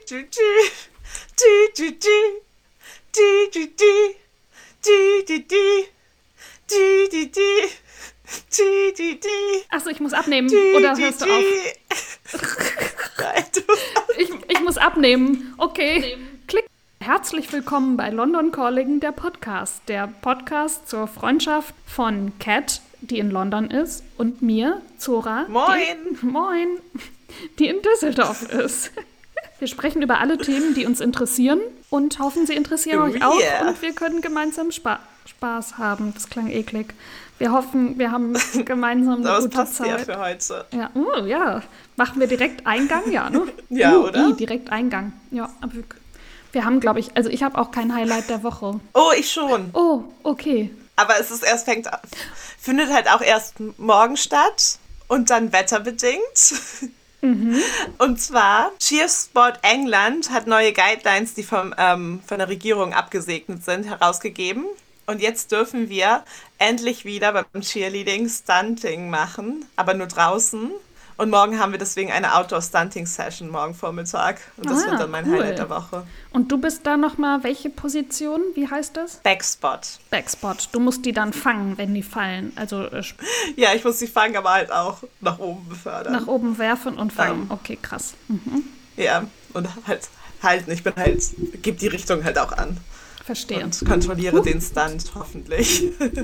Achso, ich muss abnehmen. Oder hörst du auf? Ich muss abnehmen. Okay. Klick. Herzlich willkommen bei London Calling, der Podcast. Der Podcast zur Freundschaft von Kat, die in London ist, und mir, Zora. Moin! Die in Düsseldorf ist. Wir sprechen über alle Themen, die uns interessieren und hoffen, sie interessieren euch auch und wir können gemeinsam Spaß haben. Das klang eklig. Wir hoffen, wir haben gemeinsam eine gute Zeit. Das passt ja für heute. Ja, ja. Machen wir direkt Eingang? Ja, ne? Ja, oder? Direkt Eingang. Ja, aber wir haben, glaube ich, also ich habe auch kein Highlight der Woche. Oh, ich schon. Oh, okay. Aber es ist findet halt auch erst morgen statt und dann wetterbedingt. Mhm. Und zwar, Cheersport England hat neue Guidelines, die von der Regierung abgesegnet sind, herausgegeben. Und jetzt dürfen wir endlich wieder beim Cheerleading Stunting machen, aber nur draußen. Und morgen haben wir deswegen eine Outdoor-Stunting-Session, morgen Vormittag. Und das wird dann mein Highlight der Woche. Und du bist da nochmal, welche Position? Wie heißt das? Backspot. Backspot. Du musst die dann fangen, wenn die fallen. Also ja, ich muss sie fangen, aber halt auch nach oben befördern. Nach oben werfen und fangen. Okay, krass. Mhm. Ja, und halt halten. Ich gebe die Richtung halt auch an. Verstehe. Und kontrolliere den Stunt, hoffentlich.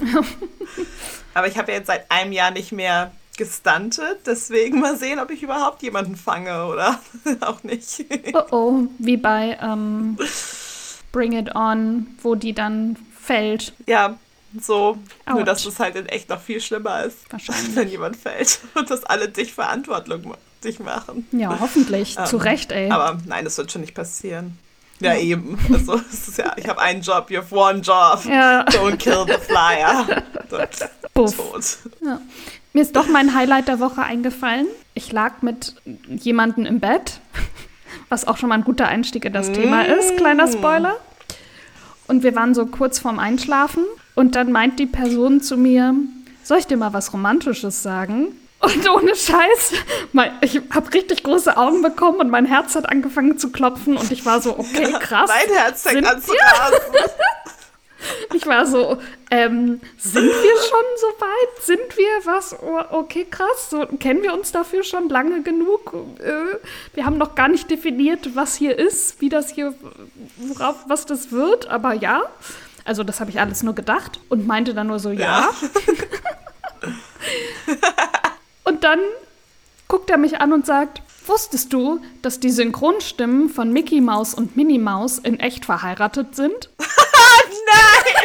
Aber ich habe ja jetzt seit einem Jahr nicht mehr gestuntet, deswegen mal sehen, ob ich überhaupt jemanden fange oder auch nicht. Oh, wie bei Bring It On, wo die dann fällt. Ja, so. Ouch. Nur, dass es halt in echt noch viel schlimmer ist, wenn jemand fällt und dass alle dich verantwortlich machen. Ja, hoffentlich. Zu Recht, ey. Aber nein, das wird schon nicht passieren. Ja, eben. Also, es ist ja, ich habe einen Job, you have one job. Ja. Don't kill the flyer. Puff. Tot. Ja. Mir ist doch mein Highlight der Woche eingefallen. Ich lag mit jemandem im Bett, was auch schon mal ein guter Einstieg in das Thema ist. Kleiner Spoiler. Und wir waren so kurz vorm Einschlafen. Und dann meint die Person zu mir, soll ich dir mal was Romantisches sagen? Und ohne Scheiß, ich habe richtig große Augen bekommen und mein Herz hat angefangen zu klopfen und ich war so, okay, krass. Mein Herz fängt an zu rasen. Ich war so, sind wir schon so weit? Sind wir was? Oh, okay, krass. So, kennen wir uns dafür schon lange genug? Wir haben noch gar nicht definiert, was hier ist, wie das hier, was das wird, aber ja. Also das habe ich alles nur gedacht und meinte dann nur so, ja. Und dann guckt er mich an und sagt, wusstest du, dass die Synchronstimmen von Mickey Maus und Minnie Maus in echt verheiratet sind? Nein!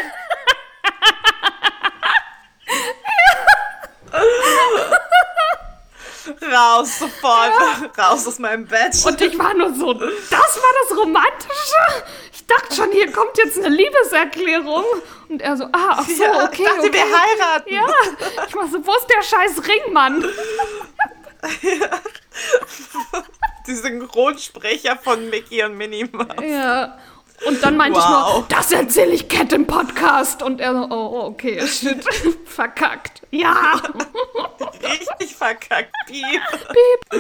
Raus sofort, raus aus meinem Bett. Und ich war nur so, das war das Romantische? Ich dachte schon, hier kommt jetzt eine Liebeserklärung. Und er so, ach so, okay. Ich dachte, wir heiraten. Ja, ich war so, wo ist der scheiß Ring, Mann? Ja. Die Synchronsprecher von Mickey und Minnie Maus. Ja. Und dann meinte ich nur, das erzähle ich Kat im Podcast. Und er so, oh, okay, shit, verkackt. Ja. Richtig verkackt, Piep. Piep.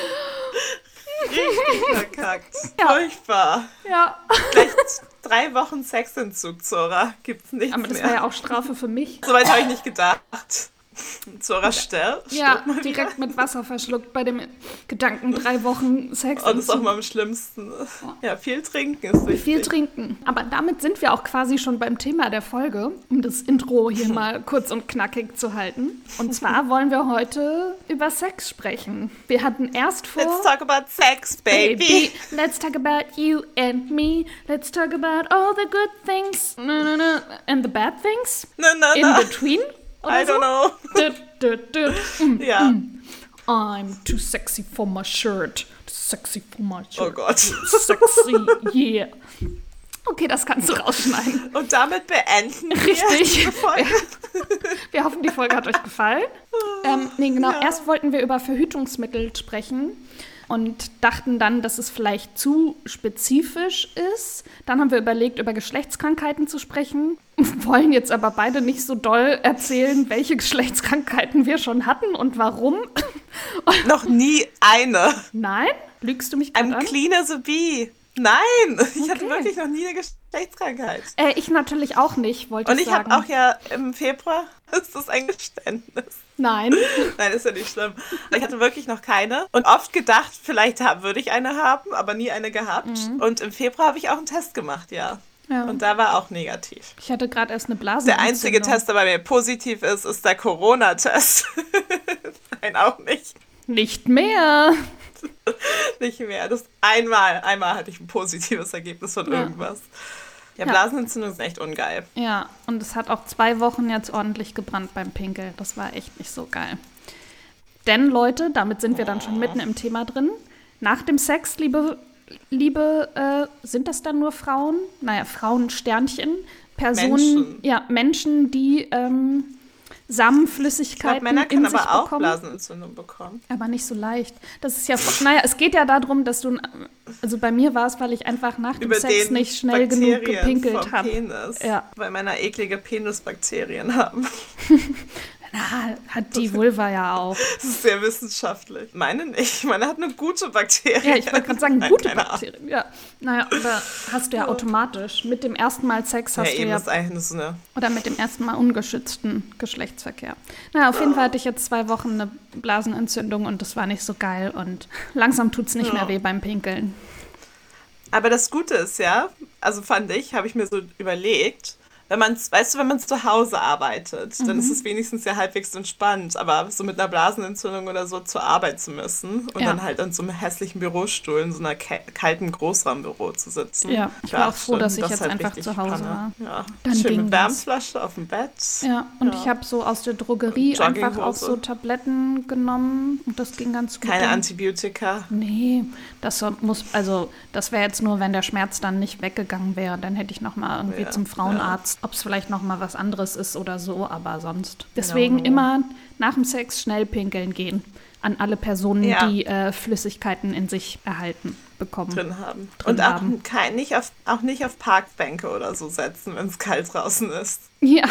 Richtig verkackt. Ja. Furchtbar. Ja. Vielleicht 3 Wochen Sexentzug, Zora. Gibt's nichts mehr. Aber das war ja auch Strafe für mich. Soweit habe ich nicht gedacht. Zora stirbt. Ja, direkt mit Wasser verschluckt bei dem Gedanken 3 Wochen Sex. Und das ist auch mal am schlimmsten. Ja, viel trinken ist wichtig. Viel trinken. Aber damit sind wir auch quasi schon beim Thema der Folge, um das Intro hier mal kurz und knackig zu halten. Und zwar wollen wir heute über Sex sprechen. Wir hatten erst vor... Let's talk about sex, baby. Let's talk about you and me. Let's talk about all the good things and the bad things. In between. I don't know. Ja. I'm too sexy for my shirt. Too sexy for my shirt. Oh Gott. Sexy, yeah. Okay, das kannst du rausschneiden. Und damit beenden wir Richtig. die Folge. Wir hoffen, die Folge hat euch gefallen. Genau. Ja. Erst wollten wir über Verhütungsmittel sprechen und dachten dann, dass es vielleicht zu spezifisch ist. Dann haben wir überlegt, über Geschlechtskrankheiten zu sprechen. Wollen jetzt aber beide nicht so doll erzählen, welche Geschlechtskrankheiten wir schon hatten und warum. Noch nie eine. Nein? Lügst du mich gerade I'm an? clean as a bee. Nein, ich hatte wirklich noch nie eine Geschlechtskrankheit. Ich natürlich auch nicht, wollte ich sagen. Und ich habe auch ja im Februar, ist das ein Geständnis? Nein. Nein, ist ja nicht schlimm. Ich hatte wirklich noch keine und oft gedacht, vielleicht würde ich eine haben, aber nie eine gehabt. Und im Februar habe ich auch einen Test gemacht, ja. Und da war auch negativ. Ich hatte gerade erst eine Blasenentzündung. Der einzige Test, der bei mir positiv ist der Corona-Test. Nein, auch nicht. Nicht mehr. Nicht mehr. Das einmal hatte ich ein positives Ergebnis von irgendwas. Ja, Blasenentzündung ist echt ungeil. Ja, und es hat auch 2 Wochen jetzt ordentlich gebrannt beim Pinkeln. Das war echt nicht so geil. Denn, Leute, damit sind wir dann schon mitten im Thema drin. Nach dem Sex, sind das dann nur Frauen? Naja, Frauensternchen. Personen, Menschen, die Samenflüssigkeiten Männer können in sich aber auch bekommen. Blasenentzündung bekommen. Aber nicht so leicht. Das ist ja, es geht ja darum, dass du, also bei mir war es, weil ich einfach nach dem Sex nicht schnell genug gepinkelt habe. Ja. Weil Männer eklige Penisbakterien haben. Na, hat die Vulva ja auch. Das ist sehr wissenschaftlich. Meine nicht. Meine hat eine gute Bakterie. Ja, ich wollte gerade sagen, gute Bakterien. Ja. Naja, aber hast du ja automatisch. Mit dem ersten Mal Sex hast du ja... Ist eigentlich so eine... Oder mit dem ersten Mal ungeschützten Geschlechtsverkehr. Naja, auf jeden Fall hatte ich jetzt 2 Wochen eine Blasenentzündung und das war nicht so geil. Und langsam tut es nicht mehr weh beim Pinkeln. Aber das Gute ist ja, also fand ich, habe ich mir so überlegt, wenn man zu Hause arbeitet, dann ist es wenigstens ja halbwegs entspannt, aber so mit einer Blasenentzündung oder so zur Arbeit zu müssen und dann halt an so einem hässlichen Bürostuhl in so einer kalten Großraumbüro zu sitzen. Ja, ich war auch froh, dass ich jetzt einfach zu Hause war. Ja. Dann schön ging mit Wärmflasche auf dem Bett. Ja, und ich habe so aus der Drogerie einfach auch so Tabletten genommen und das ging ganz gut. Keine Antibiotika? Nee, das wäre jetzt nur, wenn der Schmerz dann nicht weggegangen wäre, dann hätte ich nochmal irgendwie zum Frauenarzt. Ob es vielleicht noch mal was anderes ist oder so, aber sonst. Deswegen immer nach dem Sex schnell pinkeln gehen. An alle Personen, die Flüssigkeiten in sich bekommen. Drin haben. Und auch nicht auf Parkbänke oder so setzen, wenn es kalt draußen ist. Ja.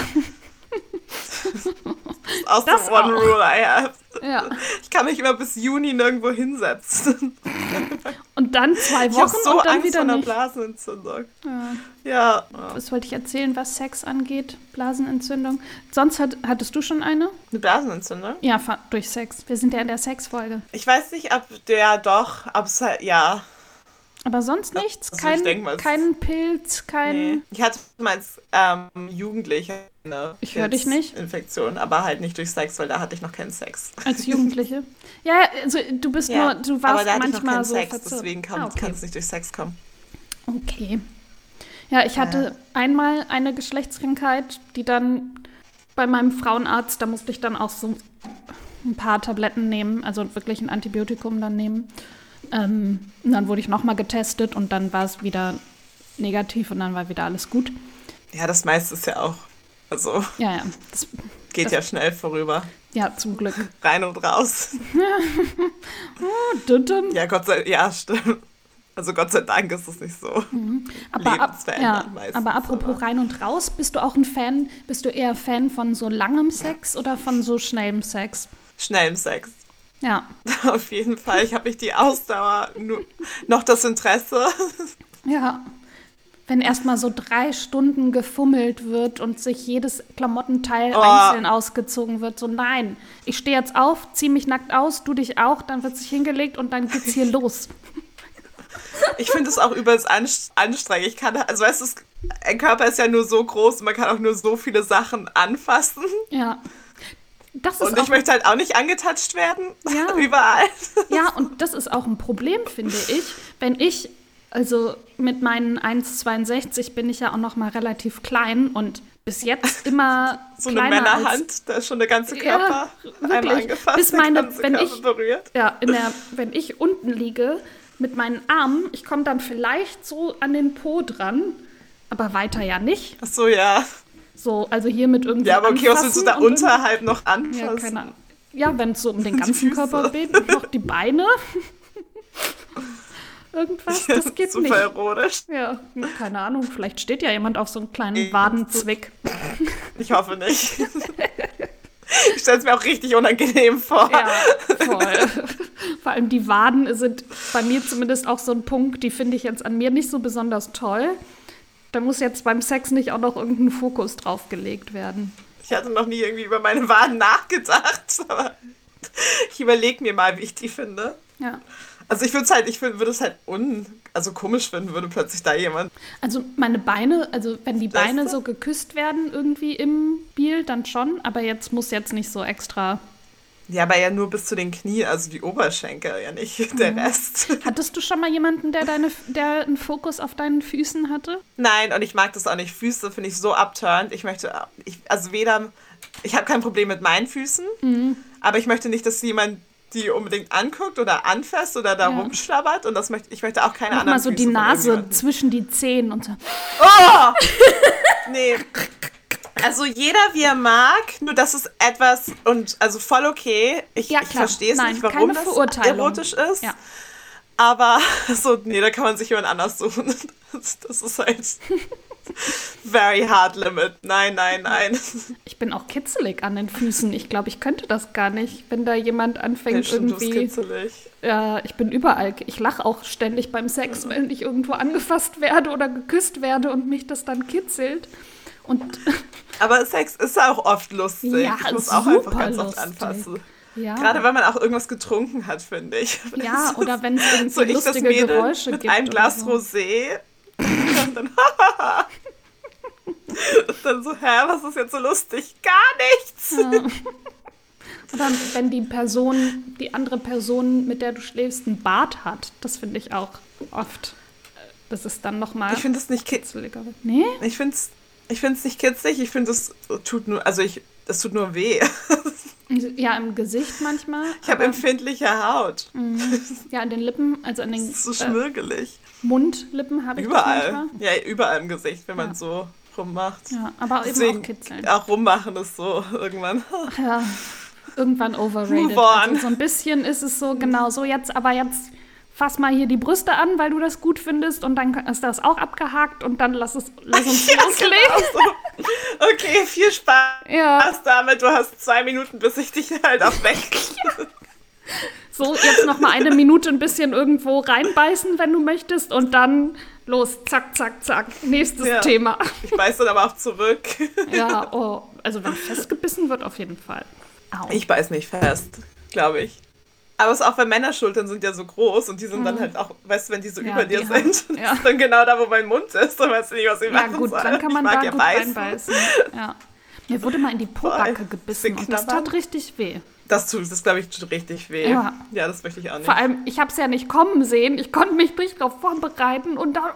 Aus dem One Rule I have. Ja. Ich kann mich immer bis Juni nirgendwo hinsetzen. Und dann 2 Wochen ich habe so und dann Angst wieder vor einer nicht. Blasenentzündung. Ja. Was wollte ich erzählen, was Sex angeht? Blasenentzündung. Sonst hattest du schon eine? Eine Blasenentzündung? Ja, durch Sex. Wir sind ja in der Sexfolge. Ich weiß nicht, ob es halt, Aber sonst nichts? Also kein Pilz, kein... Nee. Ich hatte mal als Jugendliche eine Infektion, aber halt nicht durch Sex, weil da hatte ich noch keinen Sex. Als Jugendliche? Ja, also du warst aber da hatte manchmal ich noch keinen so Sex, deswegen kann es nicht durch Sex kommen. Okay. Ja, ich hatte einmal eine Geschlechtskrankheit, die dann bei meinem Frauenarzt, da musste ich dann auch so ein paar Tabletten nehmen, also wirklich ein Antibiotikum dann nehmen. Und dann wurde ich nochmal getestet und dann war es wieder negativ und dann war wieder alles gut. Ja, das meiste ist ja auch, also das geht ja schnell vorüber. Ja, zum Glück. Rein und raus. Ja, stimmt. Also Gott sei Dank ist es nicht so lebensverändernd meistens. Aber apropos rein und raus, bist du eher Fan von so langem Sex oder von so schnellem Sex? Schnellem Sex. Ja. Auf jeden Fall. Ich habe nicht die Ausdauer, nur noch das Interesse. Ja. Wenn erstmal so 3 Stunden gefummelt wird und sich jedes Klamottenteil einzeln ausgezogen wird. So, nein, ich stehe jetzt auf, ziehe mich nackt aus, du dich auch, dann wird sich hingelegt und dann geht's hier los. Ich finde es auch übelst anstrengend. Ein Körper ist ja nur so groß und man kann auch nur so viele Sachen anfassen. Ja. Und ich möchte halt auch nicht angetatscht werden. Ja. Überall. Ja, und das ist auch ein Problem, finde ich. Wenn ich, also mit meinen 1,62 bin ich ja auch noch mal relativ klein und bis jetzt immer so eine Männerhand, da ist schon der ganze Körper einmal angefasst, bis berührt. Ja, wenn ich unten liege mit meinen Armen, ich komme dann vielleicht so an den Po dran, aber weiter ja nicht. Ach so, ja. So, also hier mit irgendwie. Ja, aber okay, was willst du da unterhalb noch anfassen? Ja, keine Ahnung. Ja, wenn es so um den ganzen Körper geht, noch die Beine. Irgendwas, das geht super nicht. Super erotisch. Ja, keine Ahnung, vielleicht steht ja jemand auf so einen kleinen Wadenzwick. Ich hoffe nicht. Ich stelle es mir auch richtig unangenehm vor. Ja, voll. Vor allem die Waden sind bei mir zumindest auch so ein Punkt, die finde ich jetzt an mir nicht so besonders toll. Da muss jetzt beim Sex nicht auch noch irgendein Fokus drauf gelegt werden. Ich hatte noch nie irgendwie über meine Waden nachgedacht, aber ich überlege mir mal, wie ich die finde. Ja. Also würde es halt komisch finden, würde plötzlich da jemand. Also meine Beine, also wenn die Beine du? so geküsst werden irgendwie im Spiel, dann schon, aber muss jetzt nicht so extra. Ja, aber ja nur bis zu den Knien, also die Oberschenkel, ja nicht der Rest. Hattest du schon mal jemanden, der einen Fokus auf deinen Füßen hatte? Nein, und ich mag das auch nicht. Füße finde ich so abturnt. Ich habe kein Problem mit meinen Füßen, aber ich möchte nicht, dass jemand die unbedingt anguckt oder anfasst oder da rumschlabbert. Und ich möchte auch keine anderen Füße. Mal so Füße die Nase zwischen die Zehen und so. Oh! Nee. Also jeder, wie er mag, nur das ist etwas, und also voll okay. Ich verstehe es nicht, warum das erotisch ist. Ja. Aber da kann man sich jemand anders suchen. Das ist halt very hard limit. Nein. Ich bin auch kitzelig an den Füßen. Ich glaube, ich könnte das gar nicht, wenn da jemand anfängt irgendwie. Du bist kitzelig. Ja, ich bin überall. Ich lache auch ständig beim Sex, wenn ich irgendwo angefasst werde oder geküsst werde und mich das dann kitzelt. Aber Sex ist auch oft lustig. Ja, ich muss auch einfach ganz oft anfassen. Ja. Gerade wenn man auch irgendwas getrunken hat, finde ich. Ja, oder wenn es irgendwie lustige Geräusche gibt. Mit einem Glas Rosé. Und dann, und dann so, was ist jetzt so lustig? Gar nichts. Ja. Oder wenn die andere Person, mit der du schläfst, einen Bart hat. Das finde ich auch oft. Das ist dann nochmal. Ich finde es nicht kitzeliger. Nee? Ich finde es nicht kitzlig. Ich finde, es tut nur weh. Ja, im Gesicht manchmal. Ich habe empfindliche Haut. Ja, an den Lippen, also an den das ist so schmirgelig. Mundlippen habe ich überall. Das manchmal. Ja, überall im Gesicht, wenn man so rummacht. Ja, aber deswegen eben auch kitzeln. Auch rummachen ist so irgendwann. Ja, irgendwann overrated. Also so ein bisschen ist es so, genau so jetzt fass mal hier die Brüste an, weil du das gut findest und dann ist das auch abgehakt und dann lass uns loslegen. Genau so. Okay, viel Spaß damit. Du hast 2 Minuten, bis ich dich halt auch weg. Ja. So, jetzt noch mal 1 Minute ein bisschen irgendwo reinbeißen, wenn du möchtest und dann los, zack, zack, zack, nächstes Thema. Ich beiß dann aber auch zurück. Ja, also wenn festgebissen wird, auf jeden Fall. Au. Ich beiß nicht fest, glaube ich. Aber es ist auch, weil Männerschultern sind ja so groß und die sind dann halt auch, weißt du, wenn die so über dir sind, das ist dann genau da, wo mein Mund ist, dann weißt du nicht, was ich machen soll. Ja gut, dann kann man da gut reinbeißen. Ja. Mir wurde mal in die Po-Backe gebissen und das tat richtig weh. Das glaube ich, tut richtig weh. Ja, das möchte ich auch nicht. Vor allem, ich habe es ja nicht kommen sehen, ich konnte mich nicht darauf vorbereiten und dann,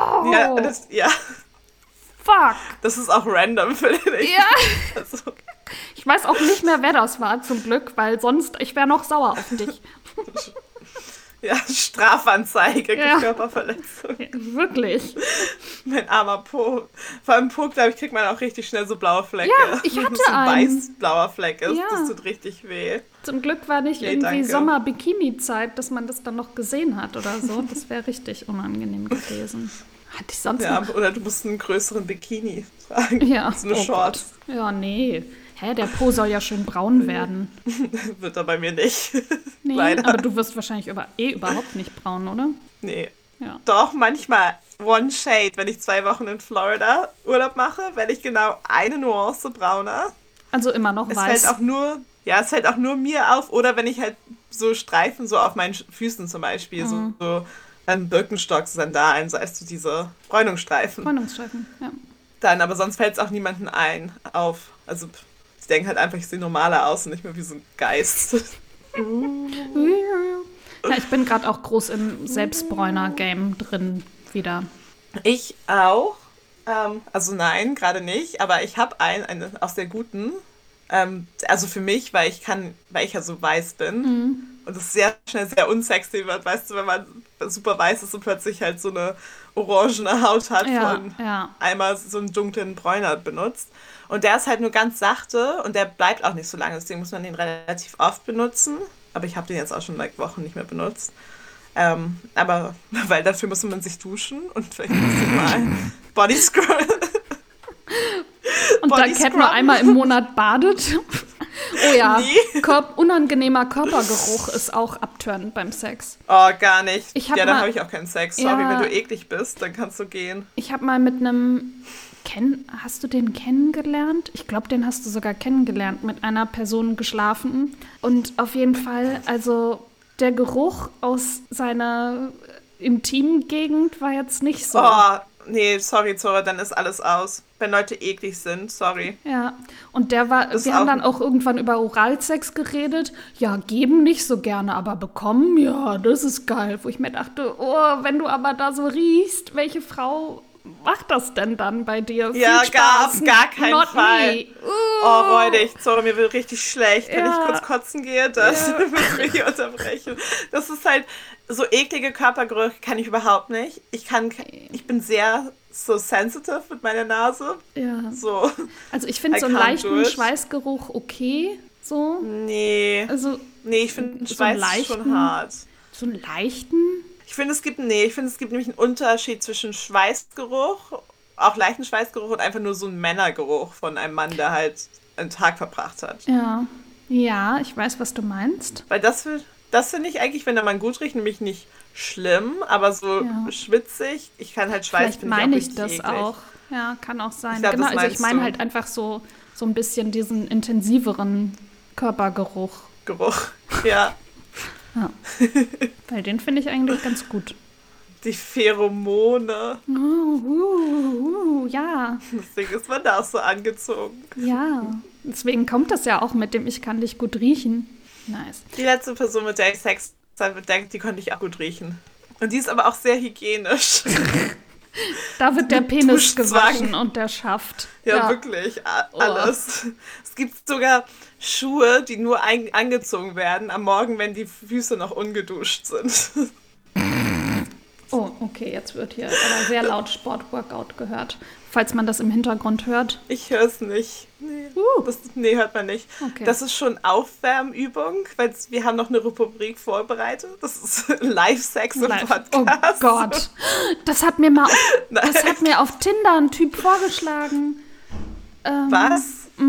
fuck. Das ist auch random, finde ich. Ja. Also. Ich weiß auch nicht mehr, wer das war, zum Glück, weil sonst, ich wäre noch sauer auf dich. Ja, Strafanzeige, Körperverletzung. Ja, wirklich. Mein armer Po. Vor allem Po, glaube ich, kriegt man auch richtig schnell so blaue Flecke. Ja, ich hatte so einen. Weiß-blauer Fleck ist, das tut richtig weh. Zum Glück war nicht irgendwie Sommer-Bikini-Zeit, dass man das dann noch gesehen hat oder so. Das wäre richtig unangenehm gewesen. Hatte ich sonst noch? Oder du musst einen größeren Bikini tragen. Ja. So eine Shorts. Ja, nee. Der Po soll ja schön braun werden. Wird er bei mir nicht. Nee, leider. Aber du wirst wahrscheinlich überhaupt nicht braun, oder? Nee. Ja. Doch, manchmal one shade. Wenn ich 2 Wochen in Florida Urlaub mache, werde ich genau eine Nuance brauner. Also immer noch weiß. Es fällt auch nur mir auf. Oder wenn ich halt so Streifen so auf meinen Füßen zum Beispiel, so Birkenstock-Sandalen, so als du diese Bräunungsstreifen. Ja. Dann, aber sonst fällt es auch niemandem auf. Also ich denke halt einfach, ich sehe normaler aus und nicht mehr wie so ein Geist. Ja, ich bin gerade auch groß im Selbstbräuner-Game drin wieder. Ich auch. Also nein, gerade nicht. Aber ich habe eine aus der guten. Also für mich, weil ich ja so weiß bin. Und es sehr schnell sehr unsexy wird, weißt du, wenn man super weiß ist und plötzlich halt so eine orangene Haut hat und einmal so einen dunklen Bräuner benutzt. Und der ist halt nur ganz sachte und der bleibt auch nicht so lange, deswegen muss man den relativ oft benutzen. Aber ich habe den jetzt auch schon Wochen nicht mehr benutzt. Aber weil dafür muss man sich duschen und vielleicht ein bisschen mal Body Scrub. Und da Cat nur einmal im Monat badet Oh ja, Nie. Unangenehmer Körpergeruch ist auch abturnend beim Sex. Oh, gar nicht. Dann habe ich auch keinen Sex. Sorry, wenn du eklig bist, dann kannst du gehen. Ich habe mal mit einem... Hast du den kennengelernt? Ich glaube, den hast du sogar kennengelernt, mit einer Person geschlafen. Und auf jeden Fall, also der Geruch aus seiner intimen Gegend war jetzt nicht so. Oh, nee, sorry, Zora, dann ist alles aus. Wenn Leute eklig sind, sorry. Ja, und wir haben dann auch irgendwann über Oralsex geredet. Ja, geben nicht so gerne, aber bekommen, ja, das ist geil. Wo ich mir dachte, oh, wenn du aber da so riechst, welche Frau macht das denn dann bei dir? Ja, Viel Spaß. gar keinen Not Fall. me. Oh, räudig. Sorry, mir wird richtig schlecht. Wenn Ja. ich kurz kotzen gehe, das muss mich unterbrechen. Das ist halt, so eklige Körpergerüche kann ich überhaupt nicht. Ich bin sehr so sensitive mit meiner Nase. Ja. So. Also ich finde so einen leichten Schweißgeruch okay. So. Nee. Also, Nee, ich finde so Schweiß einen ist schon hart. So einen leichten? Ich finde, es gibt nämlich einen Unterschied zwischen Schweißgeruch, auch leichten Schweißgeruch und einfach nur so einen Männergeruch von einem Mann, der halt einen Tag verbracht hat. Ja. Ja, ich weiß, was du meinst. Weil das finde ich eigentlich, wenn der Mann gut riecht, nämlich nicht schlimm, aber so schwitzig. Ich kann halt Schweiß, Vielleicht finde ich auch meine ich richtig das eklig. auch. Ja, kann auch sein. Ich glaub, genau, das also ich meinst meine du. halt einfach so ein bisschen diesen intensiveren Körpergeruch. Geruch, ja. Ja. Weil den finde ich eigentlich ganz gut. Die Pheromone. Ja. Deswegen ist man da auch so angezogen. Ja. Deswegen kommt das ja auch mit dem Ich kann dich gut riechen. Nice. Die letzte Person, mit der ich Sex hatte, die konnte ich auch gut riechen. Und die ist aber auch sehr hygienisch. Da wird der Penis Duschzwang. gewaschen und der Schaft. Ja, wirklich. Alles. Es gibt sogar Schuhe, die nur angezogen werden am Morgen, wenn die Füße noch ungeduscht sind. Oh, okay, jetzt wird hier aber sehr laut Sportworkout gehört. Falls man das im Hintergrund hört. Ich höre es nicht. Nee, hört man nicht. Okay. Das ist schon Aufwärmübung, weil wir haben noch eine Rubrik vorbereitet. Das ist Live-Sex im Podcast. Oh Gott, das hat mir auf Tinder ein Typ vorgeschlagen. Was?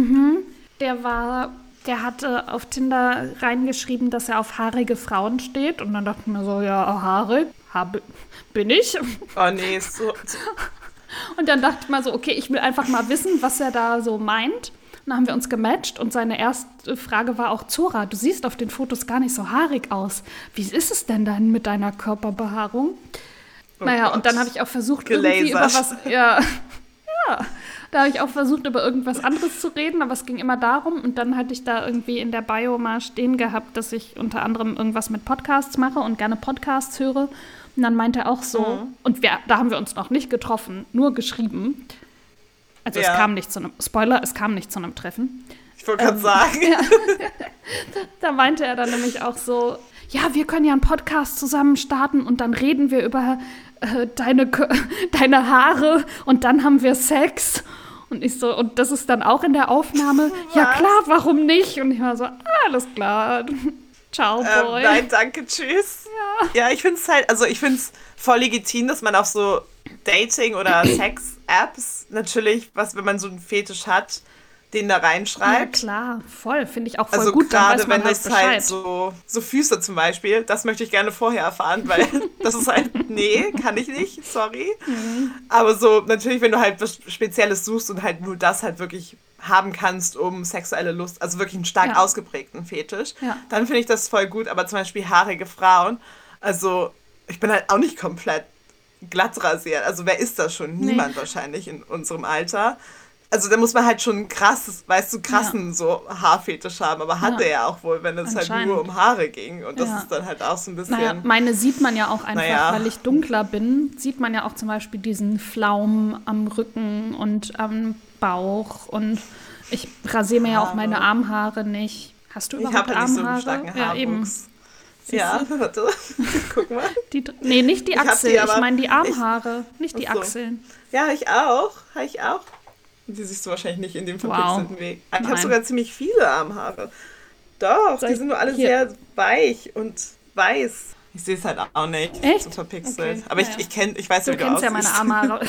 Der hatte auf Tinder reingeschrieben, dass er auf haarige Frauen steht. Und dann dachte ich mir so, ja, haarig, bin ich. Oh nee, so. Und dann dachte ich mal so, okay, ich will einfach mal wissen, was er da so meint. Und dann haben wir uns gematcht und seine erste Frage war auch, Zora, du siehst auf den Fotos gar nicht so haarig aus. Wie ist es denn dann mit deiner Körperbehaarung? Oh naja, Gott. und dann habe ich auch versucht, Gelasert. irgendwie über was... Ja, da habe ich auch versucht, über irgendwas anderes zu reden, aber es ging immer darum. Und dann hatte ich da irgendwie in der Bio mal stehen gehabt, dass ich unter anderem irgendwas mit Podcasts mache und gerne Podcasts höre. Und dann meinte er auch so, und da haben wir uns noch nicht getroffen, nur geschrieben. Also es kam nicht zu einem Treffen. Ich wollte gerade sagen. Ja. Da meinte er dann nämlich auch so, ja, wir können ja einen Podcast zusammen starten und dann reden wir über deine Haare und dann haben wir Sex. Und ich so, und das ist dann auch in der Aufnahme? Was? Ja klar, warum nicht? Und ich war so, alles klar. Ciao, Boy. Nein, danke, tschüss. Ja, ich finde es halt, also ich finde es voll legitim, dass man auf so Dating- oder Sex-Apps natürlich, wenn man so einen Fetisch hat, den da Ja reinschreibt. klar, voll. Finde ich auch voll Also gut, dann gerade weiß man wenn halt das Bescheid. halt so Füße zum Beispiel, das möchte ich gerne vorher erfahren, weil das ist halt, nee, kann ich nicht, sorry. Aber so natürlich, wenn du halt was Spezielles suchst und halt nur das halt wirklich haben kannst, um sexuelle Lust, also wirklich einen stark ausgeprägten Fetisch, dann finde ich das voll gut. Aber zum Beispiel haarige Frauen, also ich bin halt auch nicht komplett glatt rasiert. Also wer ist das schon? Niemand wahrscheinlich in unserem Alter. Also da muss man halt schon krassen so Haarfetisch haben, aber hat er ja auch wohl, wenn es halt nur um Haare ging. Und das ist dann halt auch so ein bisschen... Naja, meine sieht man ja auch einfach, weil ich dunkler bin, sieht man ja auch zum Beispiel diesen Flaum am Rücken und am Bauch und ich rasiere mir ja auch meine Armhaare nicht. Hast du überhaupt Armhaare? Ich habe nicht so einen Armhaare? starken Ja, eben. Haarwuchs. Ja, warte, guck mal. Nee, nicht die Achseln, ich meine die Armhaare, nicht die Ach so. Achseln. Ja, ich auch. Die siehst du wahrscheinlich nicht in dem verpixelten Weg. Ich habe sogar ziemlich viele Armhaare. Doch, die sind nur alle sehr weich und weiß. Ich sehe es halt auch nicht. Echt? So verpixelt. Okay. Aber Ja. ich weiß, Du wie du kennst aussiehst. ja meine Amara.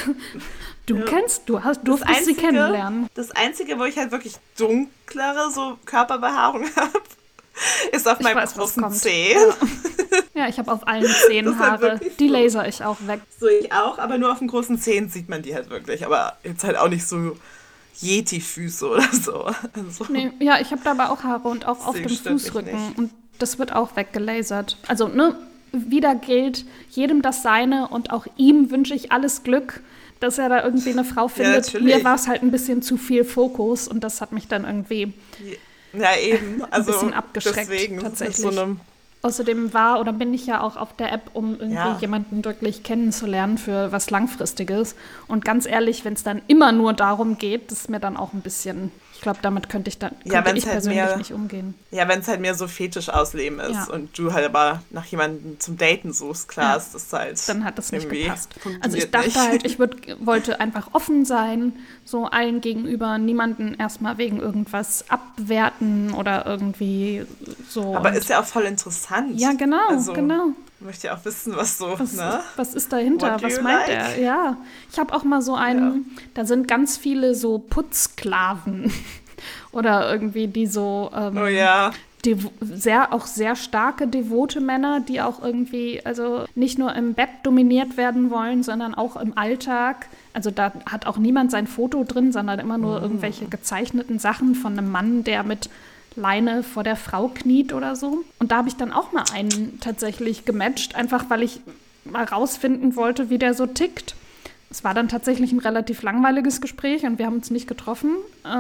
Durftest sie kennenlernen. Das Einzige, wo ich halt wirklich dunklere so Körperbehaarung habe, ist auf meinem großen Zeh. Ja, ich habe auf allen Zehen Das ist halt Haare. wirklich Die so. laser ich auch weg. So ich auch, aber nur auf den großen Zehen sieht man die halt wirklich. Aber jetzt halt auch nicht so Yeti-Füße oder so. Also, Nee, ja, ich habe da aber auch Haare und auch auf Deswegen dem stört mich Fußrücken. nicht. Und das wird auch weggelasert. Also, ne, wieder gilt jedem das Seine und auch ihm wünsche ich alles Glück, dass er da irgendwie eine Frau findet. natürlich. Mir war es halt ein bisschen zu viel Fokus und das hat mich dann irgendwie ja, eben. Also, bisschen abgeschreckt, deswegen tatsächlich. Mit so einem Außerdem war oder bin ich ja auch auf der App, um irgendwie jemanden wirklich kennenzulernen für was Langfristiges. Und ganz ehrlich, wenn es dann immer nur darum geht, das ist mir dann auch ein bisschen, ich glaube, damit könnte ich wenn's persönlich nicht umgehen. Ja, wenn es halt mehr so Fetisch ausleben ist Ja. und du halt aber nach jemandem zum Daten suchst, klar, Ja. ist das halt Dann hat das nicht irgendwie gepasst. funktioniert Also ich dachte nicht. halt, ich wollte einfach offen sein, so allen gegenüber, niemanden erstmal wegen irgendwas abwerten oder irgendwie so. Aber ist ja auch voll interessant. ja, genau, also, genau. Ich möchte ja auch wissen, was so, Was ist dahinter? What do Was you meint like? er? Ja, ich habe auch mal so einen, da sind ganz viele so Putzsklaven oder irgendwie die so Oh ja. sehr starke, devote Männer, die auch irgendwie, also nicht nur im Bett dominiert werden wollen, sondern auch im Alltag. Also da hat auch niemand sein Foto drin, sondern immer nur irgendwelche gezeichneten Sachen von einem Mann, der mit Leine vor der Frau kniet oder so. Und da habe ich dann auch mal einen tatsächlich gematcht, einfach weil ich mal rausfinden wollte, wie der so tickt. Es war dann tatsächlich ein relativ langweiliges Gespräch und wir haben uns nicht getroffen,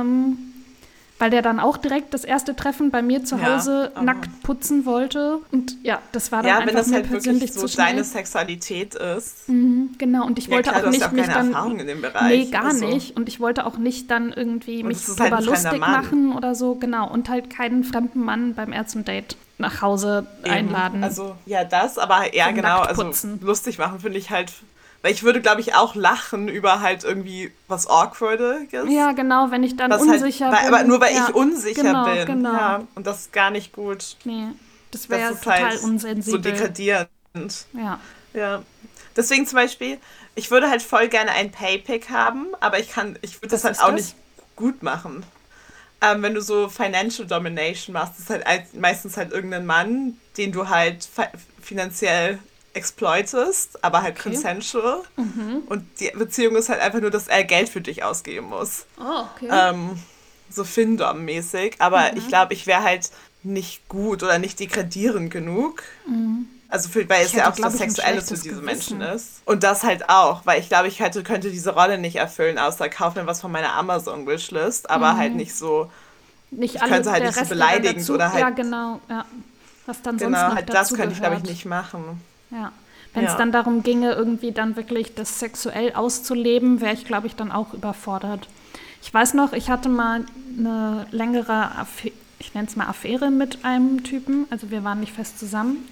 weil der dann auch direkt das erste Treffen bei mir zu Hause nackt putzen wollte. Und ja, das war dann Ja, einfach wenn das mir halt persönlich wirklich so zu schnell. deine Sexualität ist. Genau, und ich Ja, wollte klar, auch du hast nicht ja auch mich keine dann. Erfahrung in dem Bereich. Nee, gar also. nicht. Und ich wollte auch nicht dann irgendwie Und mich es ist halt drüber ein fremder lustig Mann. machen oder so, genau. Und halt keinen fremden Mann beim ersten Date nach Hause einladen. Also, ja, das, aber ja, Zum genau, also Nacktputzen. lustig machen finde ich halt, weil ich würde, glaube ich, auch lachen über halt irgendwie was Awkwardiges. Ja, genau, wenn ich dann was unsicher halt, bin. Aber nur weil ja, ich unsicher genau, bin. Genau. Ja, und das ist gar nicht gut. Nee, das Das wäre ist total halt unsensibel. so degradierend. Ja. Ja. Deswegen zum Beispiel, ich würde halt voll gerne ein Paypick haben, aber ich würde das halt ist auch das? nicht gut machen. Wenn du so Financial Domination machst, ist halt meistens halt irgendein Mann, den du halt finanziell exploitest, aber halt consensual. Und die Beziehung ist halt einfach nur, dass er Geld für dich ausgeben muss. Oh, okay. So Findom-mäßig. Aber ich glaube, ich wäre halt nicht gut oder nicht degradierend genug. Also weil es hätte, ja auch glaub das ich, ein Sexuelle für schlechtes diese Gewissen. Menschen ist. Und das halt auch, weil ich glaube, ich könnte diese Rolle nicht erfüllen, außer kaufen was von meiner Amazon-Wishlist, aber halt nicht so, Nicht ich alle, könnte halt der nicht so Rest, der beleidigend dazu, oder halt, ja, genau, ja. Was dann sonst genau, noch halt das dazu könnte ich, glaube ich, gehört. nicht machen. Ja. Wenn es Ja. dann darum ginge, irgendwie dann wirklich das sexuell auszuleben, wäre ich, glaube ich, dann auch überfordert. Ich weiß noch, ich hatte mal eine längere, ich nenne es mal Affäre mit einem Typen, also wir waren nicht fest zusammen.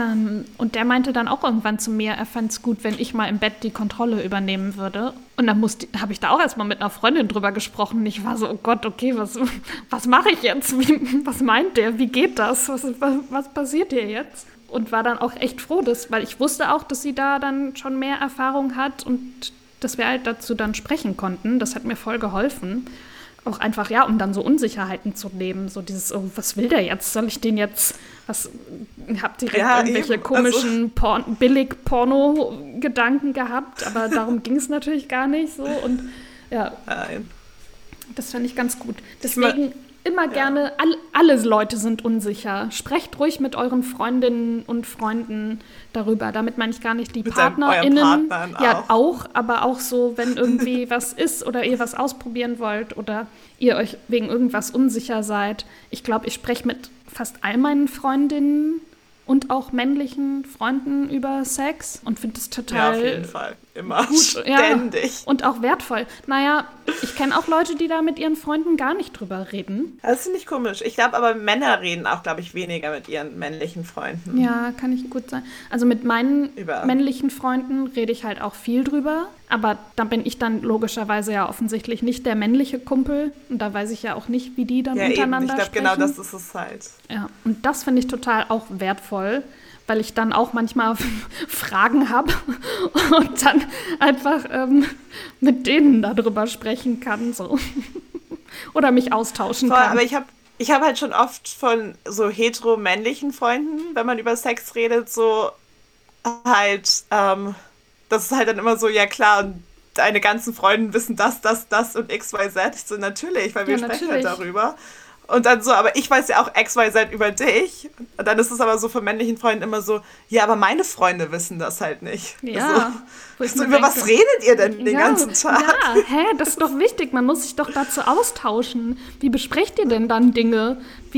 Und der meinte dann auch irgendwann zu mir, er fand es gut, wenn ich mal im Bett die Kontrolle übernehmen würde. Und dann habe ich da auch erstmal mit einer Freundin drüber gesprochen. Und ich war so, oh Gott, okay, was mache ich jetzt? Was meint der? Wie geht das? Was passiert hier jetzt? Und war dann auch echt froh, weil ich wusste auch, dass sie da dann schon mehr Erfahrung hat und dass wir halt dazu dann sprechen konnten. Das hat mir voll geholfen. Auch einfach, ja, um dann so Unsicherheiten zu nehmen. So dieses, oh, was will der jetzt? Soll ich den jetzt, hab direkt irgendwelche eben, komischen Billig-Porno-Gedanken gehabt, aber darum ging es natürlich gar nicht so. Und ja, Nein. das fand ich ganz gut. Deswegen immer gerne, alle Leute sind unsicher. Sprecht ruhig mit euren Freundinnen und Freunden darüber. Damit meine ich gar nicht die Mit PartnerInnen. euren Partnern Ja, auch, aber auch so, wenn irgendwie was ist oder ihr was ausprobieren wollt oder ihr euch wegen irgendwas unsicher seid. Ich glaube, ich spreche mit fast all meinen Freundinnen und auch männlichen Freunden über Sex und finde es total Ja, auf jeden Fall. Immer. gut, Ständig. und auch wertvoll. Naja, ich kenne auch Leute, die da mit ihren Freunden gar nicht drüber reden. Das finde ich komisch. Ich glaube aber, Männer reden auch, glaube ich, weniger mit ihren männlichen Freunden. Ja, kann ich gut sein. Also mit meinen Über- männlichen Freunden rede ich halt auch viel drüber. Aber da bin ich dann logischerweise ja offensichtlich nicht der männliche Kumpel. Und da weiß ich ja auch nicht, wie die dann Ja, eben. untereinander Ich glaube, sprechen. genau das ist es halt. Ja, und das finde ich total auch wertvoll, weil ich dann auch manchmal Fragen habe und dann einfach mit denen darüber sprechen kann. So. Oder mich austauschen kann. Aber ich hab halt schon oft von so hetero-männlichen Freunden, wenn man über Sex redet, so halt, das ist halt dann immer so, ja klar, und deine ganzen Freunde wissen das und XYZ. Ich so, natürlich, weil wir sprechen halt darüber. Und dann so, aber ich weiß ja auch XYZ über dich. Und dann ist es aber so von männlichen Freunden immer so, ja, aber meine Freunde wissen das halt nicht. Ja. So, über was redet ihr denn den ganzen Tag? Ja, das ist doch wichtig. Man muss sich doch dazu austauschen. Wie besprecht ihr denn dann Dinge?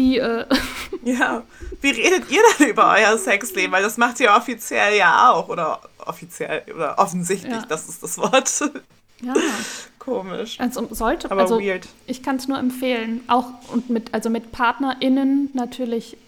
Ja, wie redet ihr denn über euer Sexleben? Weil das macht ihr offiziell ja auch. Oder offensichtlich, das ist das Wort. Ja. Komisch. Aber weird. Ich kann es nur empfehlen. Auch und mit PartnerInnen natürlich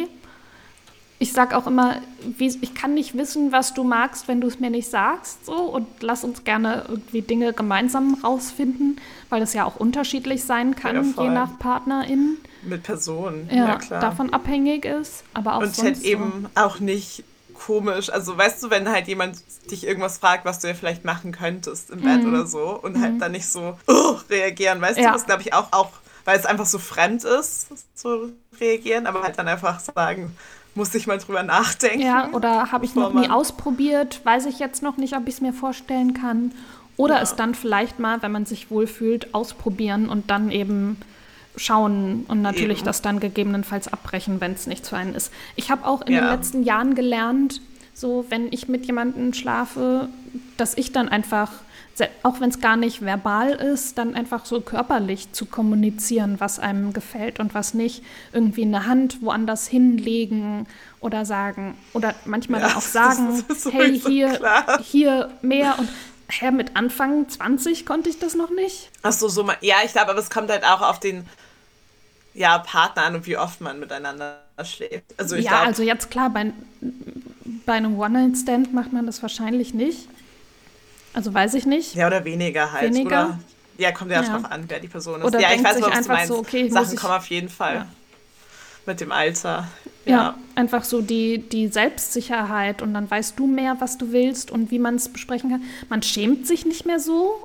Ich sag auch immer, ich kann nicht wissen, was du magst, wenn du es mir nicht sagst. So, und lass uns gerne irgendwie Dinge gemeinsam rausfinden, weil das ja auch unterschiedlich sein kann, je nach PartnerInnen. Mit Personen, ja klar. Davon abhängig ist. Aber auch und sonst halt eben auch nicht komisch. Also weißt du, wenn halt jemand dich irgendwas fragt, was du ja vielleicht machen könntest im Bett oder so und halt dann nicht so reagieren, weißt du, das glaube ich auch, weil es einfach so fremd ist, so reagieren, aber halt dann einfach sagen, muss ich mal drüber nachdenken. Ja, oder habe ich noch nie ausprobiert, weiß ich jetzt noch nicht, ob ich es mir vorstellen kann. Oder es dann vielleicht mal, wenn man sich wohlfühlt, ausprobieren und dann eben schauen und natürlich das dann gegebenenfalls abbrechen, wenn es nichts für einen ist. Ich habe auch in den letzten Jahren gelernt, so wenn ich mit jemandem schlafe, dass ich dann einfach, auch wenn es gar nicht verbal ist, dann einfach so körperlich zu kommunizieren, was einem gefällt und was nicht. Irgendwie eine Hand woanders hinlegen oder sagen, oder manchmal dann auch sagen, hey, hier mehr und mit Anfang 20 konnte ich das noch nicht. Ach so, ja, ich glaube, aber es kommt halt auch auf den Partner an und wie oft man miteinander schläft. Also also jetzt klar, bei einem One-Night-Stand macht man das wahrscheinlich nicht. Also weiß ich nicht. Ja, oder weniger halt. Oder, ja, kommt ja drauf an, wer die Person ist. Oder ich weiß, was du meinst. So, okay, Sachen kommen auf jeden Fall mit dem Alter. Ja, einfach so die Selbstsicherheit und dann weißt du mehr, was du willst und wie man es besprechen kann. Man schämt sich nicht mehr so.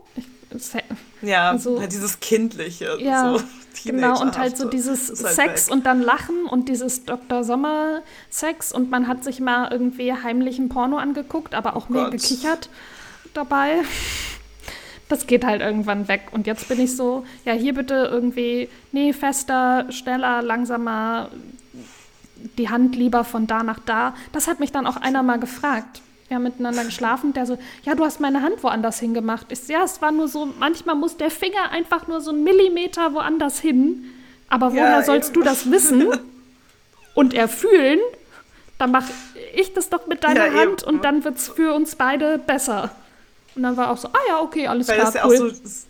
Dieses Kindliche. Ja, so genau, und halt so dieses Sex und dann Lachen und dieses Dr. Sommer-Sex und man hat sich mal irgendwie heimlich ein Porno angeguckt, aber auch mehr gekichert dabei. Das geht halt irgendwann weg. Und jetzt bin ich so, ja, hier bitte irgendwie, fester, schneller, langsamer, die Hand lieber von da nach da. Das hat mich dann auch einer mal gefragt. Wir haben miteinander geschlafen, der so, ja, du hast meine Hand woanders hingemacht. Es war nur so, manchmal muss der Finger einfach nur so 1 Millimeter woanders hin. Aber woher sollst du das wissen und erfühlen? Dann mache ich das doch mit deiner Hand und dann wird es für uns beide besser. Und dann war auch so, okay, alles klar, das cool.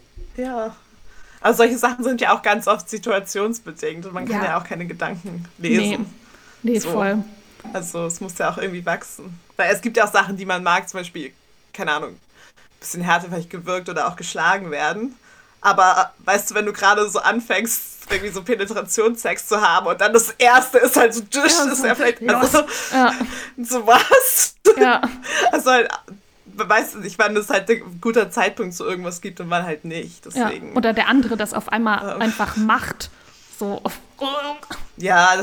Also solche Sachen sind ja auch ganz oft situationsbedingt und man kann ja auch keine Gedanken lesen. Nee, voll. Also es muss ja auch irgendwie wachsen. Weil es gibt ja auch Sachen, die man mag, zum Beispiel, keine Ahnung, ein bisschen härter vielleicht gewirkt oder auch geschlagen werden. Aber weißt du, wenn du gerade so anfängst, irgendwie so Penetrationssex zu haben und dann das Erste ist halt so ist ja vielleicht so was. Ja. Also halt, weißt du nicht, wann es halt ein guter Zeitpunkt zu irgendwas gibt und wann halt nicht. Deswegen. Ja. Oder der andere das auf einmal einfach macht. So. Ja,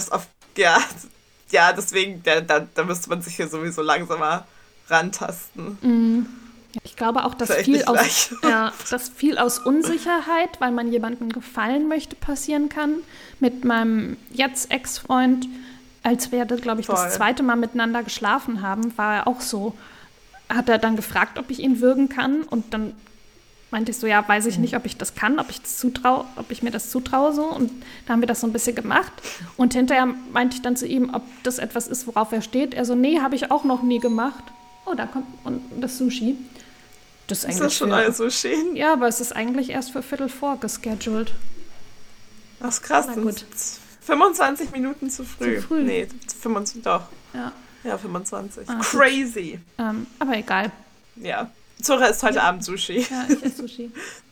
deswegen, da müsste man sich hier sowieso langsamer rantasten. Mhm. Ich glaube auch, dass viel aus Unsicherheit, weil man jemandem gefallen möchte, passieren kann. Mit meinem jetzt Ex-Freund, als wir, glaube ich, das zweite Mal miteinander geschlafen haben, war er auch so. Hat er dann gefragt, ob ich ihn würgen kann. Und dann meinte ich so, ja, weiß ich nicht, ob ich das kann, ob ich mir das zutraue so. Und da haben wir das so ein bisschen gemacht. Und hinterher meinte ich dann zu ihm, ob das etwas ist, worauf er steht. Er so, nee, habe ich auch noch nie gemacht. Oh, da kommt das Sushi. Ist das schon alles so schön? Ja, aber es ist eigentlich erst für 3:45 gescheduled. Das ist krass. Na gut. 25 Minuten zu früh. Nee, 25 doch. Ja, 25. Crazy. Aber egal. Ja. Zora isst heute Abend Sushi. Ja, ich esse Sushi.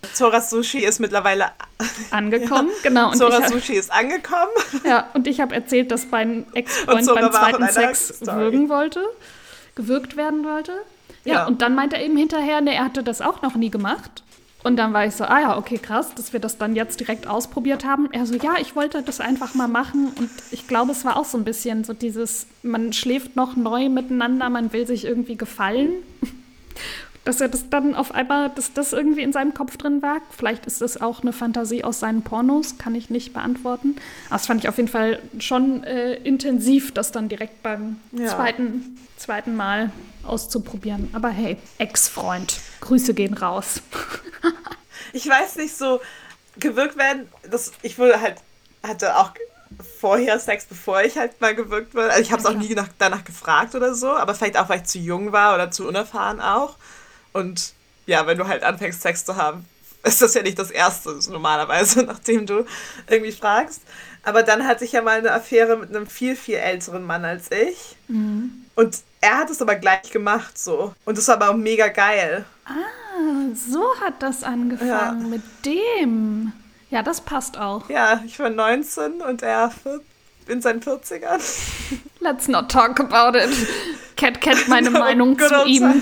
Zora Sushi ist mittlerweile angekommen. Genau. Und Zora Sushi ist angekommen. Ja, und ich habe erzählt, dass mein Ex-Freund beim zweiten Sex gewürgt werden wollte. Ja, und dann meinte er eben hinterher, er hatte das auch noch nie gemacht. Und dann war ich so, okay, krass, dass wir das dann jetzt direkt ausprobiert haben. Er so, ja, ich wollte das einfach mal machen. Und ich glaube, es war auch so ein bisschen so dieses, man schläft noch neu miteinander, man will sich irgendwie gefallen. Dass er das dann auf einmal, dass das irgendwie in seinem Kopf drin war. Vielleicht ist das auch eine Fantasie aus seinen Pornos, kann ich nicht beantworten. Aber das fand ich auf jeden Fall schon intensiv, das dann direkt beim zweiten Mal auszuprobieren. Aber hey, Ex-Freund, Grüße gehen raus. Ich weiß nicht, so gewürgt werden, hatte auch vorher Sex, bevor ich halt mal gewürgt wurde. Also ich habe es auch nie danach gefragt oder so, aber vielleicht auch, weil ich zu jung war oder zu unerfahren auch. Und ja, wenn du halt anfängst, Sex zu haben, ist das ja nicht das Erste, normalerweise, nachdem du irgendwie fragst. Aber dann hatte ich ja mal eine Affäre mit einem viel, viel älteren Mann als ich. Mhm. Und er hat es aber gleich gemacht so. Und das war aber auch mega geil. So hat das angefangen mit dem. Ja, das passt auch. Ja, ich war 19 und er in seinen 40ern. Let's not talk about it. Cat kennt meine Meinung zu ihm.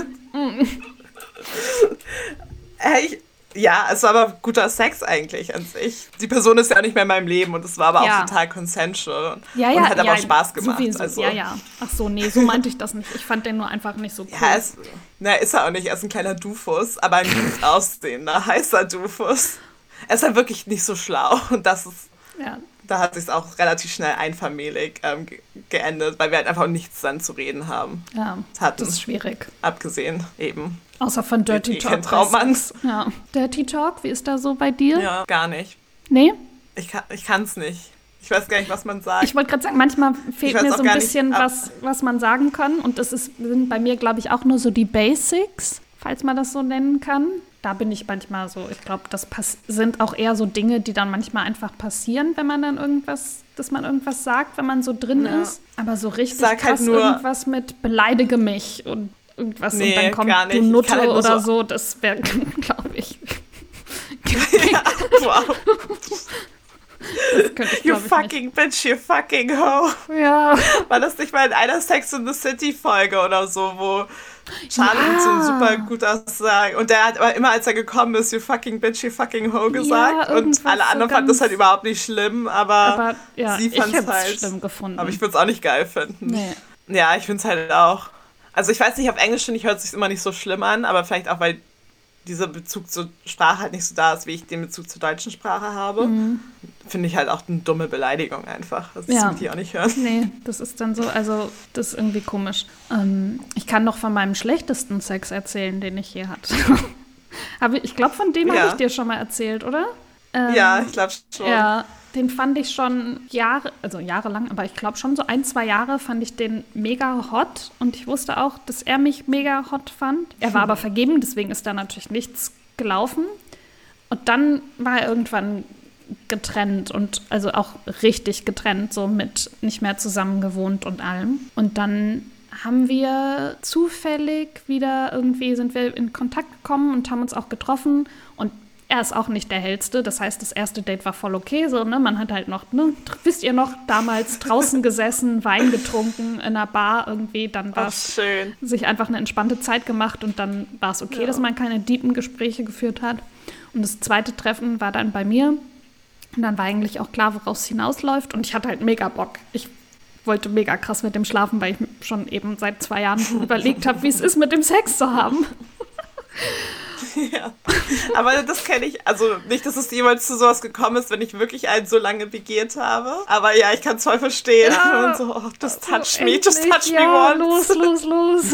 Ja, es war aber guter Sex eigentlich an sich. Die Person ist ja auch nicht mehr in meinem Leben und es war aber auch total consensual und hat aber auch Spaß gemacht. Sowieso. Also. Ja. Ach so, nee, so meinte ich das nicht. Ich fand den nur einfach nicht so cool. Ja, ist er auch nicht. Er ist ein kleiner Doofus, aber ein gut aussehender, heißer Doofus. Er ist halt wirklich nicht so schlau und das ist... Ja. Da hat es sich auch relativ schnell einfamiliig geendet, weil wir halt einfach nichts dann zu reden haben. Ja, das ist schwierig. Abgesehen eben. Außer von Dirty Talk. Traummanns. Ja. Dirty Talk, wie ist da so bei dir? Ja, gar nicht. Nee? Ich kann's nicht. Ich weiß gar nicht, was man sagt. Ich wollte gerade sagen, manchmal fehlt mir so ein bisschen was man sagen kann. Und das sind bei mir, glaube ich, auch nur so die Basics, falls man das so nennen kann. Da bin ich manchmal so, ich glaube, das sind auch eher so Dinge, die dann manchmal einfach passieren, wenn man dann irgendwas sagt, wenn man so drin ist. Aber so richtig krass halt irgendwas mit beleidige mich und irgendwas und dann kommt du Nutte halt oder so, das wäre, glaube ich. Ja, wow. You fucking bitch, you fucking hoe. Ja. War das nicht mal in einer Sex and the City Folge oder so, wo Charlie so super gut aussah. Und der hat aber immer, als er gekommen ist, you fucking bitch, you fucking hoe gesagt. Und alle anderen fanden das halt überhaupt nicht schlimm, aber sie fand es halt schlimm gefunden. Aber ich würde es auch nicht geil finden. Nee. Ja, ich finde es halt auch. Also ich weiß nicht, auf Englisch finde ich, hört es sich immer nicht so schlimm an, aber vielleicht auch, weil dieser Bezug zur Sprache halt nicht so da ist, wie ich den Bezug zur deutschen Sprache habe. Mhm. Finde ich halt auch eine dumme Beleidigung einfach. Das will ich auch nicht hören. Nee, das ist dann so, also das ist irgendwie komisch. Ich kann noch von meinem schlechtesten Sex erzählen, den ich je hatte. Ich glaube, von dem habe ich dir schon mal erzählt, oder? Ja, ich glaube schon. Ja, den fand ich schon jahrelang, aber ich glaube schon so 1-2 Jahre fand ich den mega hot und ich wusste auch, dass er mich mega hot fand. Er war aber vergeben, deswegen ist da natürlich nichts gelaufen. Und dann war er irgendwann getrennt und also auch richtig getrennt, so mit nicht mehr zusammen gewohnt und allem. Und dann haben wir zufällig sind wir in Kontakt gekommen und haben uns auch getroffen und er ist auch nicht der Hellste, das heißt, das erste Date war voll okay, so, ne? Man hat halt noch, wisst ihr noch, damals draußen gesessen, Wein getrunken, in einer Bar irgendwie, dann war es sich einfach eine entspannte Zeit gemacht und dann war es okay, dass man keine deepen Gespräche geführt hat. Und das zweite Treffen war dann bei mir und dann war eigentlich auch klar, woraus es hinausläuft und ich hatte halt mega Bock. Ich wollte mega krass mit dem schlafen, weil ich schon eben seit 2 Jahren überlegt habe, wie es ist, mit dem Sex zu haben. Ja, aber das kenne ich, also nicht, dass es jemals zu sowas gekommen ist, wenn ich wirklich einen so lange begehrt habe, aber ja, ich kann es voll verstehen. Ja, und so, just touch me once. Los.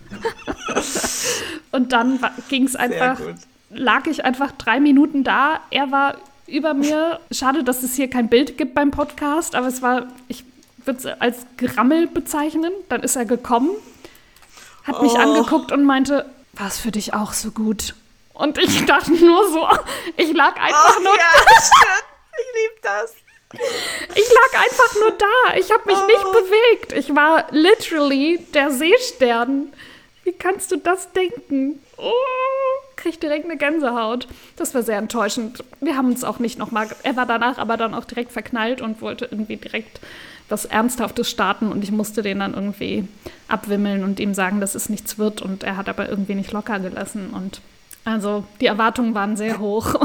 Und dann ging es einfach, lag ich einfach 3 Minuten da, er war über mir, schade, dass es hier kein Bild gibt beim Podcast, aber ich würde es als Gerammel bezeichnen, dann ist er gekommen, hat mich angeguckt und meinte, war es für dich auch so gut? Und ich dachte nur so, ich lag einfach nur da. Stimmt. Ich liebe das. Ich lag einfach nur da. Ich habe mich nicht bewegt. Ich war literally der Seestern. Wie kannst du das denken? Krieg ich direkt eine Gänsehaut. Das war sehr enttäuschend. Wir haben uns auch nicht nochmal, er war danach aber dann auch direkt verknallt und wollte irgendwie direkt was Ernsthaftes starten und ich musste den dann irgendwie abwimmeln und ihm sagen, dass es nichts wird und er hat aber irgendwie nicht locker gelassen und also die Erwartungen waren sehr hoch.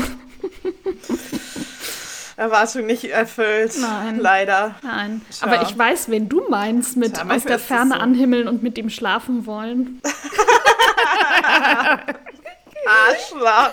Erwartung nicht erfüllt. Nein. Leider. Nein. Tja. Aber ich weiß, wen du meinst mit Tja, aus manchmal der ist es Ferne so. anhimmeln und mit ihm schlafen wollen. Arschloch.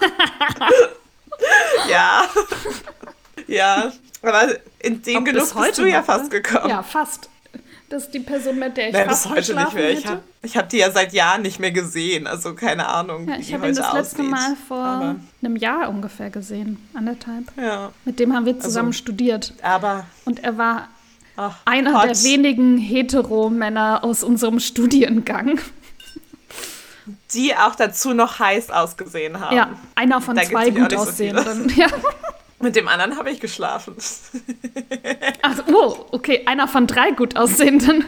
Ja. Ja. Aber in dem Ob Genuss bis bist heute du ja noch, fast ne? gekommen. Ja, fast. Das ist die Person, mit der ich Nein, fast bis heute nicht geschlafen mehr. hätte. Ich hab die ja seit Jahren nicht mehr gesehen. Also keine Ahnung, Ja, wie ich die habe ihn heute das letzte aussieht. Mal vor Aber, einem Jahr ungefähr gesehen, 1,5. ja. Mit dem haben wir zusammen studiert. Aber Und er war ach, einer hot. der wenigen Hetero-Männer aus unserem Studiengang. Die auch dazu noch heiß ausgesehen haben. Ja, einer von Da 2 gibt's nämlich auch gut nicht so viele. aussehenden. Ja. Mit dem anderen habe ich geschlafen. Ach, oh, okay, einer von 3 gut aussehenden.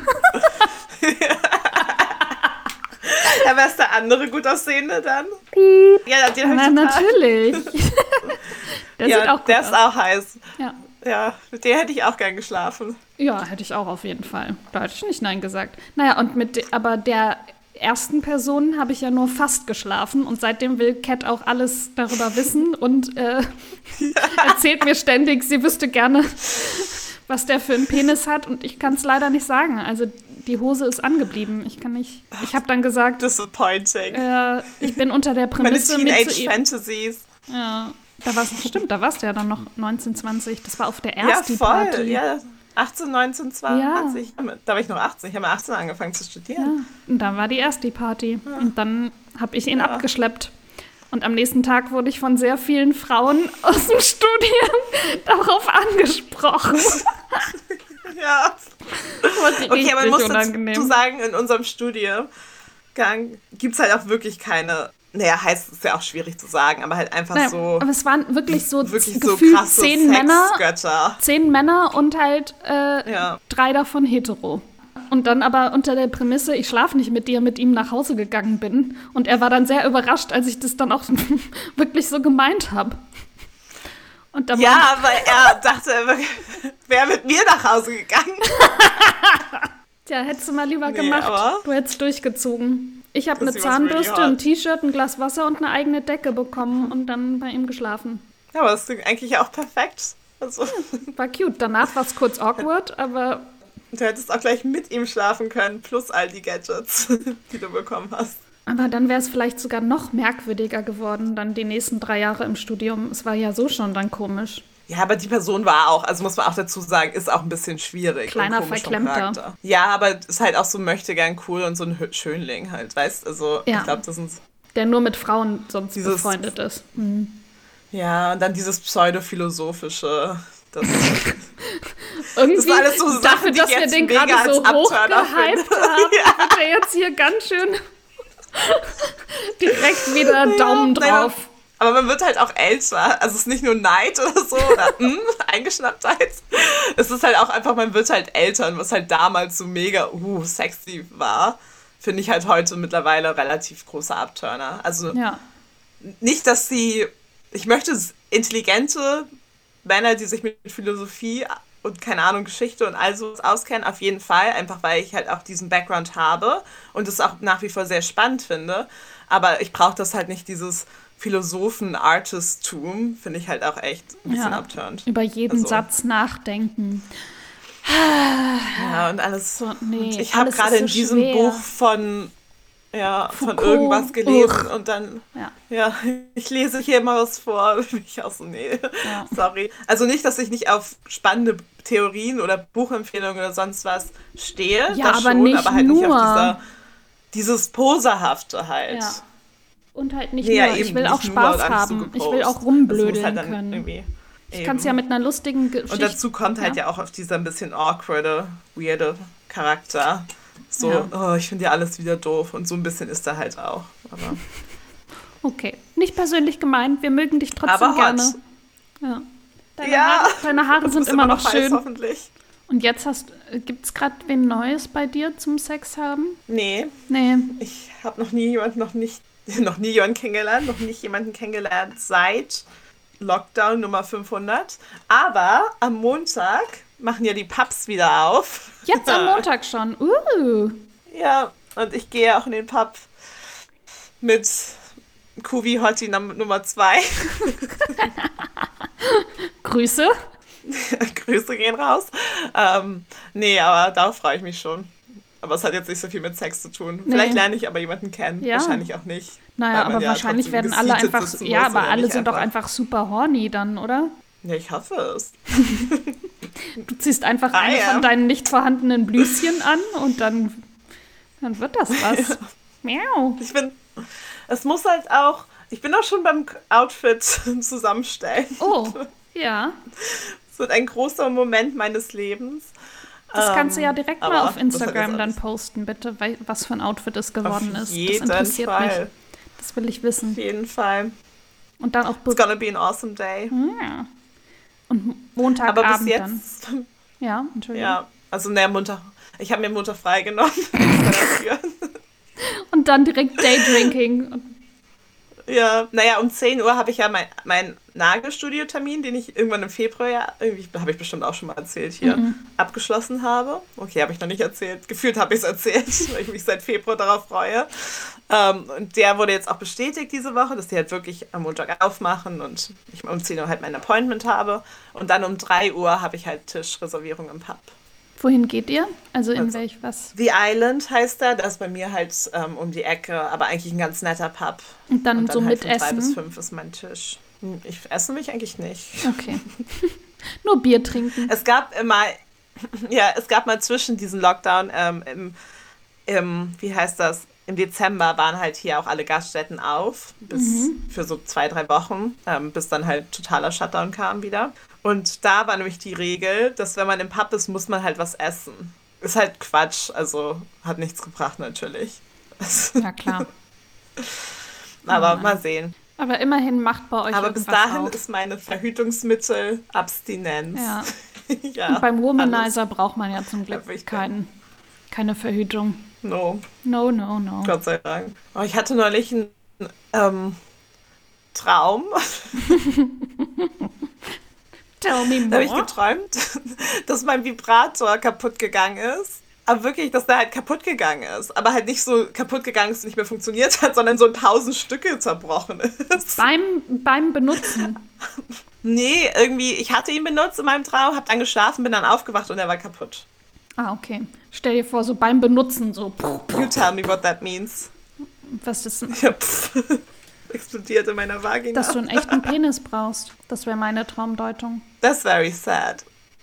Ja, wer ist der andere gut aussehende dann? Ja, den habe ich Na, total. natürlich. Der sieht auch gut der aus. ist auch heiß. Ja. Ja, mit dem hätte ich auch gern geschlafen. Ja, hätte ich auch auf jeden Fall. Da hätte ich nicht Nein gesagt. Naja, und aber der ersten Person habe ich ja nur fast geschlafen und seitdem will Cat auch alles darüber wissen und erzählt mir ständig, sie wüsste gerne, was der für einen Penis hat und ich kann es leider nicht sagen. Also die Hose ist angeblieben. Ich habe dann gesagt, Disappointing. ich bin unter der Meine Prämisse mit zu ihm. Teenage-Fantasies. Ja, da warst du ja dann noch 19, 20. Das war auf der Ja, ersten voll. Party. Ja, 18, 19, 20. Da war ich noch 18. Ich habe mit 18 angefangen zu studieren. Ja, und dann war die erste Party. Ja. Und dann habe ich ihn abgeschleppt. Und am nächsten Tag wurde ich von sehr vielen Frauen aus dem Studium darauf angesprochen. Ja. Okay, aber man muss dazu sagen, in unserem Studiengang gibt es halt auch wirklich keine, naja, heißt es ja auch schwierig zu sagen, aber halt einfach so. Aber es waren wirklich so gefühlt krasse 10 Sexgötter. 10 Männer und halt 3 davon hetero. Und dann aber unter der Prämisse, ich schlafe nicht mit dir, mit ihm nach Hause gegangen bin. Und er war dann sehr überrascht, als ich das dann auch wirklich so gemeint habe. Ja, weil er dachte, er wäre mit mir nach Hause gegangen. Tja, hättest du mal lieber gemacht. Aber Du hättest durchgezogen. Ich habe eine Zahnbürste, really ein T-Shirt, ein Glas Wasser und eine eigene Decke bekommen und dann bei ihm geschlafen. Ja, aber das ist eigentlich auch perfekt. Also, war cute. Danach war es kurz awkward, aber du hättest auch gleich mit ihm schlafen können, plus all die Gadgets, die du bekommen hast. Aber dann wäre es vielleicht sogar noch merkwürdiger geworden, dann die nächsten 3 Jahre im Studium. Es war ja so schon dann komisch. Ja, aber die Person war auch, also muss man auch dazu sagen, ist auch ein bisschen schwierig. Kleiner Verklemmter. Ja, aber ist halt auch so möchte gern cool und so ein Schönling halt, weißt du? Also ja. Ich glaube, das sind der nur mit Frauen sonst befreundet ist. Mhm. Ja, und dann dieses pseudophilosophische. Irgendwie das war alles so Sachen, dafür, dass wir den gerade so hochgehypt haben, wird er jetzt hier ganz schön direkt wieder Daumen drauf. Aber man wird halt auch älter. Also es ist nicht nur Neid oder so oder Eingeschnapptheit. Es ist halt auch einfach, man wird halt älter. Und was halt damals so mega sexy war, finde ich halt heute mittlerweile relativ großer Abturner. Also nicht, dass ich möchte intelligente Männer, die sich mit Philosophie und keine Ahnung, Geschichte und all so auskennen, auf jeden Fall, einfach weil ich halt auch diesen Background habe und es auch nach wie vor sehr spannend finde. Aber ich brauche das halt nicht, dieses Philosophen-Artistum, finde ich halt auch echt ein bisschen abturnt. Über jeden Satz nachdenken. Ja, und alles. So, nee, und ich habe gerade in diesem Buch von irgendwas gelesen und dann, ich lese hier mal was vor. Ich auch so, sorry. Also nicht, dass ich nicht auf spannende Theorien oder Buchempfehlungen oder sonst was stehe, ja, das aber schon, nicht aber halt nur. nicht auf dieses Poserhafte halt. Ja. Und halt nicht ja, nur, eben, ich will auch Spaß haben, ich will auch rumblödeln können. Ich kann es ja mit einer lustigen Geschichte. Und dazu kommt halt ja auch auf dieser ein bisschen awkwarde, weirde Charakter. So, ich finde ja alles wieder doof. Und so ein bisschen ist er halt auch. Aber okay, nicht persönlich gemeint, wir mögen dich trotzdem gerne. Ja. Deine Haare sind immer noch schön. Hoffentlich. Und jetzt gibt es gerade wen Neues bei dir zum Sex haben? Nee. Nee. Ich habe noch nie jemanden noch nie jemanden kennengelernt, noch nicht jemanden kennengelernt seit Lockdown Nummer 500. Aber am Montag machen ja die Pubs wieder auf. Jetzt am Montag schon. Ja, und ich gehe auch in den Pub mit Kuvi Hottie Nummer 2. Grüße. Grüße gehen raus. Nee, aber darauf freue ich mich schon. Aber es hat jetzt nicht so viel mit Sex zu tun. Nee. Vielleicht lerne ich aber jemanden kennen. Ja. Wahrscheinlich auch nicht. Naja, Weil man aber ja wahrscheinlich trotzdem werden alle gesiezt einfach, sitzen ja, muss aber oder alle nicht sind doch einfach super horny dann, oder? Ja, ich hoffe es. Du ziehst einfach eine von deinen nicht vorhandenen Blüschen an und dann wird das was. Miau. Es muss halt auch, ich bin auch schon beim Outfit zusammenstellen. Oh, ja. Es wird ein großer Moment meines Lebens. Das kannst du ja direkt mal auf Instagram dann alles. posten, bitte, was für ein Outfit es geworden ist. Das jeden interessiert mich. Fall. Das will ich wissen. Auf jeden Fall. Und dann auch It's gonna be an awesome day. Ja. Und Montagabend Aber bis dann. jetzt, Ja, Entschuldigung. ja, also Montag. Ich habe mir Montag freigenommen. Dafür. Und dann direkt Daydrinking. Ja, naja, um 10 Uhr habe ich ja mein Nagelstudio-Termin, den ich irgendwann im Februar, irgendwie habe ich bestimmt auch schon mal erzählt hier, abgeschlossen habe. Okay, habe ich noch nicht erzählt. Gefühlt habe ich es erzählt, weil ich mich seit Februar darauf freue. Und der wurde jetzt auch bestätigt diese Woche, dass die halt wirklich am Montag aufmachen und ich um 10 Uhr halt mein Appointment habe. Und dann um 3 Uhr habe ich halt Tischreservierung im Pub. Wohin geht ihr? Also in was? The Island heißt da, das ist bei mir halt um die Ecke, aber eigentlich ein ganz netter Pub. Und dann so halt mit von 3 bis Essen? 5 ist mein Tisch. Ich esse mich eigentlich nicht. Okay. Nur Bier trinken. Es gab mal zwischen diesen Lockdown wie heißt das? Im Dezember waren halt hier auch alle Gaststätten auf, für so 2-3 Wochen, bis dann halt totaler Shutdown kam wieder. Und da war nämlich die Regel, dass wenn man im Pub ist, muss man halt was essen. Ist halt Quatsch, also hat nichts gebracht natürlich. Ja, klar. Aber mal sehen. Aber immerhin macht bei euch Aber bis irgendwas dahin auf. ist meine Verhütungsmittel Abstinenz. Ja. Ja, Und beim Womanizer alles. braucht man ja zum Glück keine Verhütung. No. No. Gott sei Dank. Oh, ich hatte neulich einen Traum. Tell me Da habe ich more. geträumt, dass mein Vibrator kaputt gegangen ist. Aber wirklich, dass der halt kaputt gegangen ist. Aber halt nicht so kaputt gegangen ist und nicht mehr funktioniert hat, sondern so in 1000 Stücke zerbrochen ist. Beim Benutzen. Nee, irgendwie, ich hatte ihn benutzt in meinem Traum, hab dann geschlafen, bin dann aufgewacht und er war kaputt. Ah, okay. Stell dir vor, so beim Benutzen so. You tell me what that means. Was ist denn? Ja, explodiert in meiner Vagina. Dass du einen echten Penis brauchst. Das wäre meine Traumdeutung. That's very sad.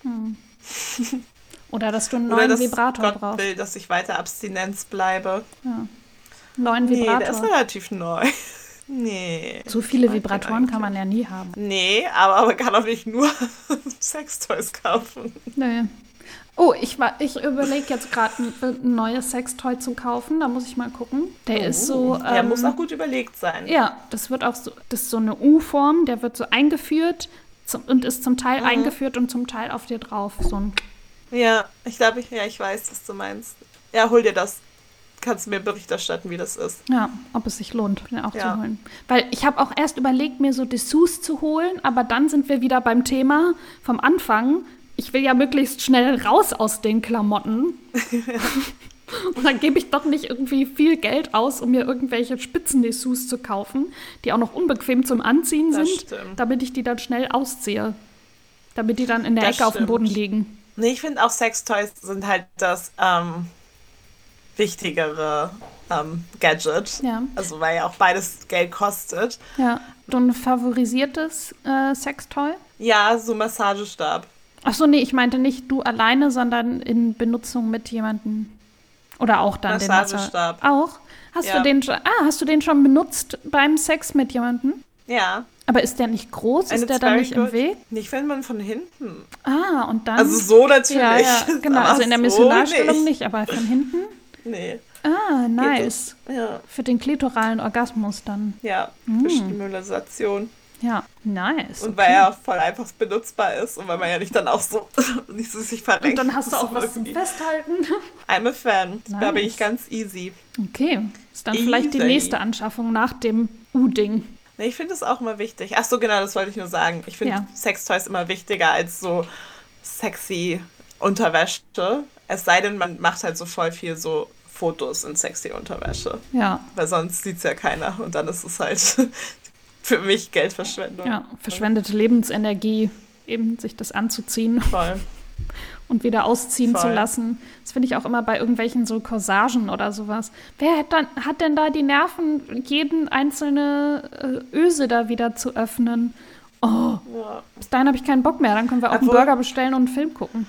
Oder dass du einen Oder neuen dass Vibrator Gott brauchst. will, dass ich weiter Abstinenz bleibe. Neuen Nee, Vibrator. der ist relativ neu. Nee. So viele Ich mag den Vibratoren kann eigentlich. man ja nie haben. Nee, aber man kann auch nicht nur Sextoys kaufen. Nee. Oh, ich überlege jetzt gerade ein neues Sextoy zu kaufen. Da muss ich mal gucken. Der ist so. Der muss auch gut überlegt sein. Ja, das ist so eine U-Form. Der wird so eingeführt und ist zum Teil eingeführt und zum Teil auf dir drauf. So ein. Ja, ich glaube, ich weiß, was du meinst. Ja, hol dir das. Kannst du mir Bericht erstatten, wie das ist. Ja, ob es sich lohnt, den auch Ja. zu holen. Weil ich habe auch erst überlegt, mir so Dessous zu holen, aber dann sind wir wieder beim Thema vom Anfang. Ich will ja möglichst schnell raus aus den Klamotten. Und dann gebe ich doch nicht irgendwie viel Geld aus, um mir irgendwelche Spitzendessous zu kaufen, die auch noch unbequem zum Anziehen Das sind, stimmt. damit ich die dann schnell ausziehe. Damit die dann in der Das Ecke auf dem stimmt. Boden liegen. Nee, ich finde auch Sextoys sind halt das wichtigere Gadget. Ja. Also weil ja auch beides Geld kostet. Ja. Du ein favorisiertes Sextoy? Ja, so Massagestab. Achso, nee, ich meinte nicht du alleine, sondern in Benutzung mit jemandem. Oder auch dann den Massagestab. Auch? Hast Ja. du den schon benutzt beim Sex mit jemandem? Ja. Aber ist der nicht groß? And Ist der it's dann very nicht im good. Weg? Nicht, wenn man von hinten. Ah, und dann. Also so natürlich. ja, genau. Aber Also in der so Missionarstellung nicht, aber von hinten. Nee. Ah, nice. Ja. Für den klitoralen Orgasmus dann. Ja, für Stimulation. Ja, nice. Und weil er voll einfach benutzbar ist und weil man ja nicht dann auch so nicht so sich verrenkt. Und dann hast du auch was zum Festhalten. I'm a fan. Nice. Da bin ich ganz easy. Okay, ist dann vielleicht die nächste Anschaffung nach dem U-Ding. Nee, ich finde es auch immer wichtig. Ach so, genau, das wollte ich nur sagen. Ich finde Sextoys immer wichtiger als so sexy Unterwäsche. Es sei denn, man macht halt so voll viel so Fotos in sexy Unterwäsche. Ja. Weil sonst sieht es ja keiner. Und dann ist es halt für mich Geldverschwendung. Ja, verschwendete Lebensenergie, eben sich das anzuziehen. Voll. Und wieder ausziehen zu lassen. Das finde ich auch immer bei irgendwelchen so Corsagen oder sowas. Wer hat denn da die Nerven, jeden einzelne Öse da wieder zu öffnen? Oh, bis dahin habe ich keinen Bock mehr. Dann können wir auch einen Burger bestellen und einen Film gucken.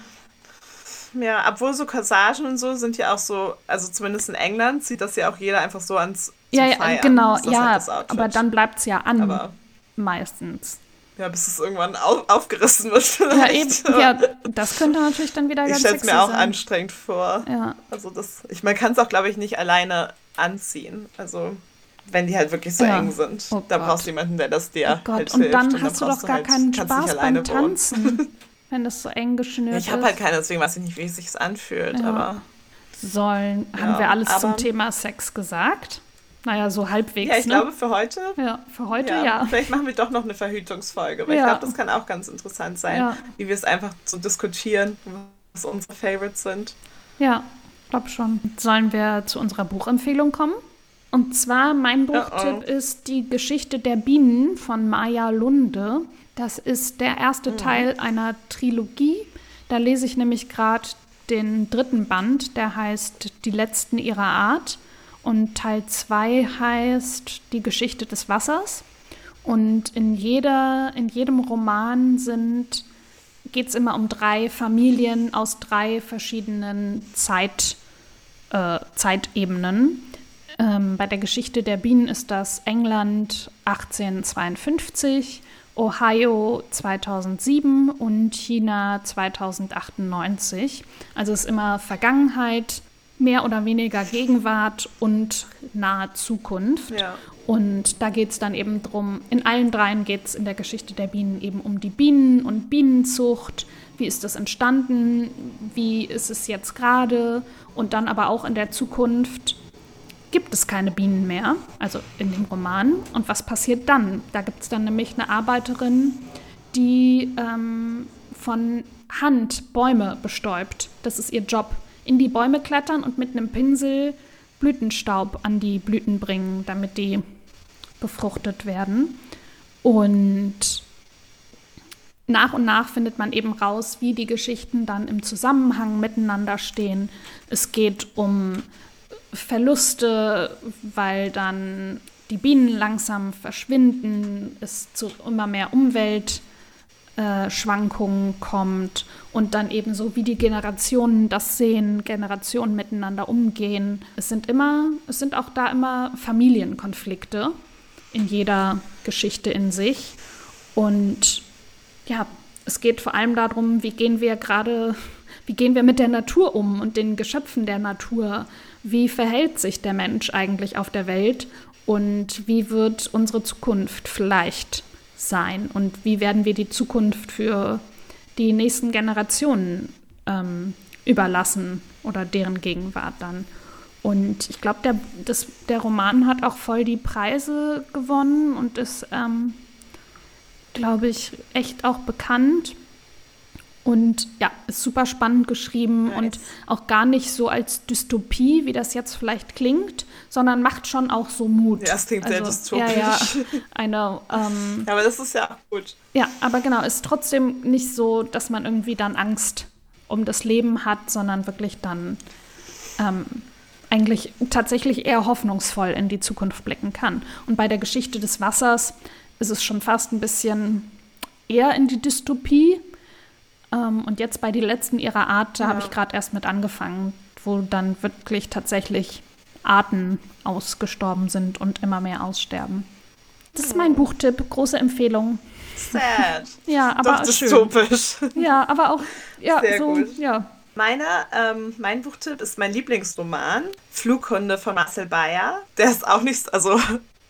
Ja, obwohl so Corsagen und so sind ja auch so, also zumindest in England sieht das ja auch jeder einfach so ans Feiern. Genau, ja, halt aber dann bleibt es ja an, meistens. Ja, bis es irgendwann aufgerissen wird vielleicht. Ja, das könnte natürlich dann wieder ganz sexy sein. Ich stelle es mir auch anstrengend vor. Ja. Also man kann es auch, glaube ich, nicht alleine anziehen. Also wenn die halt wirklich so eng sind. Da brauchst du jemanden, der das dir halt hilft. Und dann hast du doch gar keinen Spaß beim Tanzen, wenn das so eng geschnürt ist. Ich habe halt keine, deswegen weiß ich nicht, wie es sich anfühlt. Ja. Aber haben wir alles zum Thema Sex gesagt? Naja, so halbwegs. Ja, ich glaube für heute. Ja, für heute ja. Vielleicht machen wir doch noch eine Verhütungsfolge, weil ich glaube, das kann auch ganz interessant sein, wie wir es einfach so diskutieren, was unsere Favorites sind. Ja, glaube schon. Sollen wir zu unserer Buchempfehlung kommen? Und zwar, mein Buchtipp ist Die Geschichte der Bienen von Maja Lunde. Das ist der erste Teil einer Trilogie. Da lese ich nämlich gerade den 3. Band, der heißt Die Letzten ihrer Art. Und Teil 2 heißt Die Geschichte des Wassers. Und in jedem Roman geht es immer um 3 Familien aus 3 verschiedenen Zeitebenen. Bei der Geschichte der Bienen ist das England 1852, Ohio 2007 und China 2098. Also es ist immer Vergangenheit, mehr oder weniger Gegenwart und nahe Zukunft. Ja. Und da geht es dann eben drum, in allen 3 geht es in der Geschichte der Bienen eben um die Bienen und Bienenzucht. Wie ist das entstanden? Wie ist es jetzt gerade? Und dann aber auch in der Zukunft gibt es keine Bienen mehr, also in dem Roman. Und was passiert dann? Da gibt es dann nämlich eine Arbeiterin, die von Hand Bäume bestäubt. Das ist ihr Job. In die Bäume klettern und mit einem Pinsel Blütenstaub an die Blüten bringen, damit die befruchtet werden. Und nach findet man eben raus, wie die Geschichten dann im Zusammenhang miteinander stehen. Es geht um Verluste, weil dann die Bienen langsam verschwinden, es zu immer mehr Umweltschwankungen kommt und dann eben so, wie die Generationen das sehen, Generationen miteinander umgehen. Es sind auch da immer Familienkonflikte in jeder Geschichte in sich. Und ja, es geht vor allem darum, wie gehen wir mit der Natur um und den Geschöpfen der Natur? Wie verhält sich der Mensch eigentlich auf der Welt? Und wie wird unsere Zukunft vielleicht sein? Und wie werden wir die Zukunft für die nächsten Generationen überlassen oder deren Gegenwart dann? Und ich glaube, der Roman hat auch voll die Preise gewonnen und ist, glaube ich, echt auch bekannt. Und ja, ist super spannend geschrieben und auch gar nicht so als Dystopie, wie das jetzt vielleicht klingt, sondern macht schon auch so Mut. Ja, es klingt sehr dystopisch. Ja, aber das ist ja auch gut. Ja, aber genau, ist trotzdem nicht so, dass man irgendwie dann Angst um das Leben hat, sondern wirklich dann eigentlich tatsächlich eher hoffnungsvoll in die Zukunft blicken kann. Und bei der Geschichte des Wassers ist es schon fast ein bisschen eher in die Dystopie. Und jetzt bei Die Letzten ihrer Art, da habe ich gerade erst mit angefangen, wo dann wirklich tatsächlich Arten ausgestorben sind und immer mehr aussterben. Das ist mein Buchtipp, große Empfehlung. Sad. Ja, aber doch dystopisch. Schön. Ja, aber auch sehr so, gut. Ja. Mein Buchtipp ist mein Lieblingsroman, Flughunde von Marcel Beier. Der ist auch nicht, also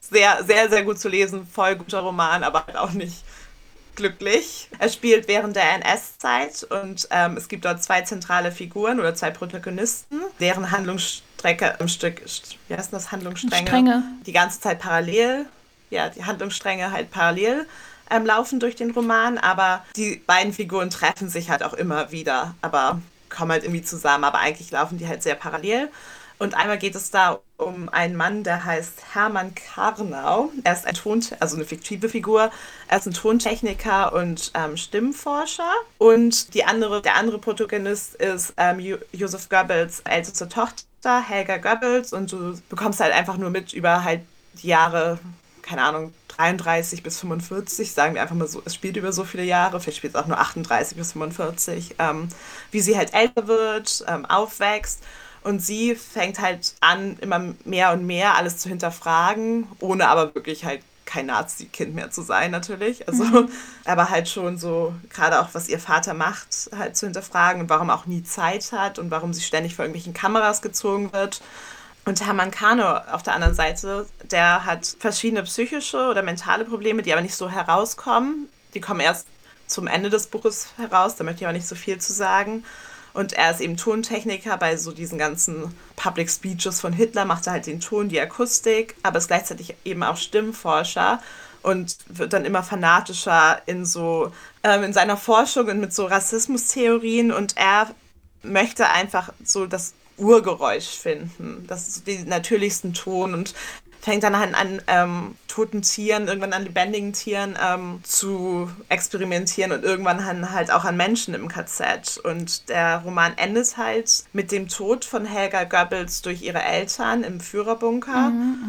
sehr, sehr, sehr gut zu lesen, voll guter Roman, aber halt auch nicht glücklich. Er spielt während der NS-Zeit und es gibt dort 2 zentrale Figuren oder 2 Protagonisten, deren Handlungsstrecke im Stück, wie heißt das, Handlungsstränge? Stränge. Die ganze Zeit parallel, ja, die Handlungsstränge halt parallel laufen durch den Roman, aber die beiden Figuren treffen sich halt auch immer wieder, aber kommen halt irgendwie zusammen, aber eigentlich laufen die halt sehr parallel. Und einmal geht es da um einen Mann, der heißt Hermann Karnau. Er ist also eine fiktive Figur. Er ist ein Tontechniker und Stimmforscher. Und der andere Protagonist ist Joseph Goebbels älteste Tochter, Helga Goebbels. Und du bekommst halt einfach nur mit über halt die Jahre, keine Ahnung, 33 bis 45, sagen wir einfach mal so, es spielt über so viele Jahre, vielleicht spielt es auch nur 38 bis 45, wie sie halt älter wird, aufwächst. Und sie fängt halt an, immer mehr und mehr alles zu hinterfragen, ohne aber wirklich halt kein Nazi-Kind mehr zu sein natürlich. Also, aber halt schon so, gerade auch, was ihr Vater macht, halt zu hinterfragen und warum auch nie Zeit hat und warum sie ständig vor irgendwelchen Kameras gezogen wird. Und Hermann Karnau auf der anderen Seite, der hat verschiedene psychische oder mentale Probleme, die aber nicht so herauskommen. Die kommen erst zum Ende des Buches heraus, da möchte ich aber nicht so viel zu sagen. Und er ist eben Tontechniker bei so diesen ganzen Public Speeches von Hitler, macht er halt den Ton, die Akustik, aber ist gleichzeitig eben auch Stimmforscher und wird dann immer fanatischer in seiner Forschung und mit so Rassismustheorien, und er möchte einfach so das Urgeräusch finden, das ist den natürlichsten Ton, und fängt dann an toten Tieren, irgendwann an lebendigen Tieren zu experimentieren und irgendwann halt auch an Menschen im KZ. Und der Roman endet halt mit dem Tod von Helga Goebbels durch ihre Eltern im Führerbunker.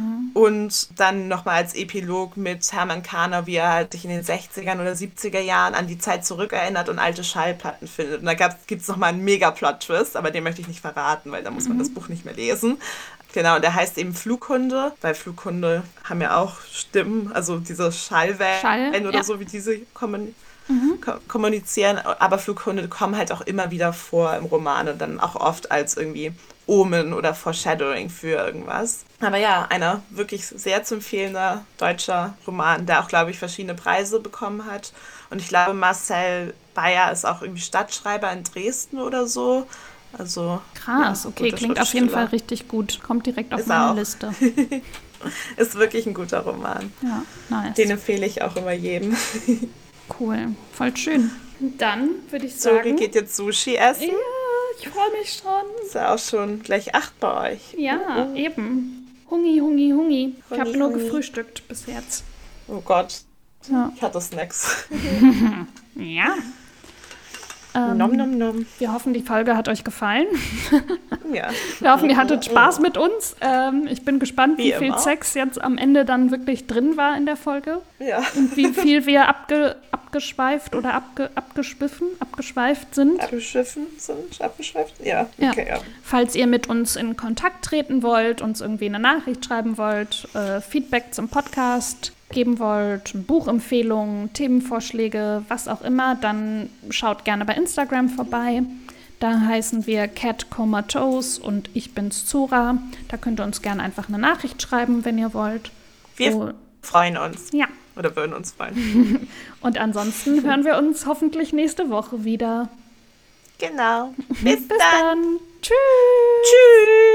Und dann nochmal als Epilog mit Hermann Karnau, wie er halt sich in den 60er oder 70er Jahren an die Zeit zurückerinnert und alte Schallplatten findet. Und da gibt es nochmal einen Mega-Plot-Twist, aber den möchte ich nicht verraten, weil da muss man das Buch nicht mehr lesen. Genau, und der heißt eben Flughunde, weil Flughunde haben ja auch Stimmen, also diese Schallwellen oder so, wie diese kommunizieren. Aber Flughunde kommen halt auch immer wieder vor im Roman und dann auch oft als irgendwie Omen oder Foreshadowing für irgendwas. Aber ja, einer wirklich sehr zu empfehlender deutscher Roman, der auch, glaube ich, verschiedene Preise bekommen hat. Und ich glaube, Marcel Beyer ist auch irgendwie Stadtschreiber in Dresden oder so. Also, krass, ja, okay, klingt auf jeden Fall richtig gut. Kommt direkt auf meine Liste. Ist wirklich ein guter Roman. Ja, nice. Den empfehle ich auch immer jedem. Cool, voll schön. Dann würde ich sagen... Sori geht jetzt Sushi essen. Ja, ich freue mich schon. Ist ja auch schon gleich 8 bei euch. Ja, eben. Hungi. Ich habe nur gefrühstückt bis jetzt. Oh Gott, ja. Ich hatte Snacks. Ja. Nom. Wir hoffen, die Folge hat euch gefallen. Ja. Wir hoffen, ihr hattet Spaß mit uns. Ich bin gespannt, wie viel immer. Sex jetzt am Ende dann wirklich drin war in der Folge. Ja. Und wie viel wir abgeschweift oder abgeschweift sind. Abgeschweift? Ja. Okay, ja. Falls ihr mit uns in Kontakt treten wollt, uns irgendwie eine Nachricht schreiben wollt, Feedback zum Podcast geben wollt, Buchempfehlungen, Themenvorschläge, was auch immer, dann schaut gerne bei Instagram vorbei. Da heißen wir Cat Comatose und ich bin's Zora. Da könnt ihr uns gerne einfach eine Nachricht schreiben, wenn ihr wollt. Wir freuen uns. Ja. Oder würden uns freuen. Und ansonsten hören wir uns hoffentlich nächste Woche wieder. Genau. Bis dann. Tschüss. Tschüss.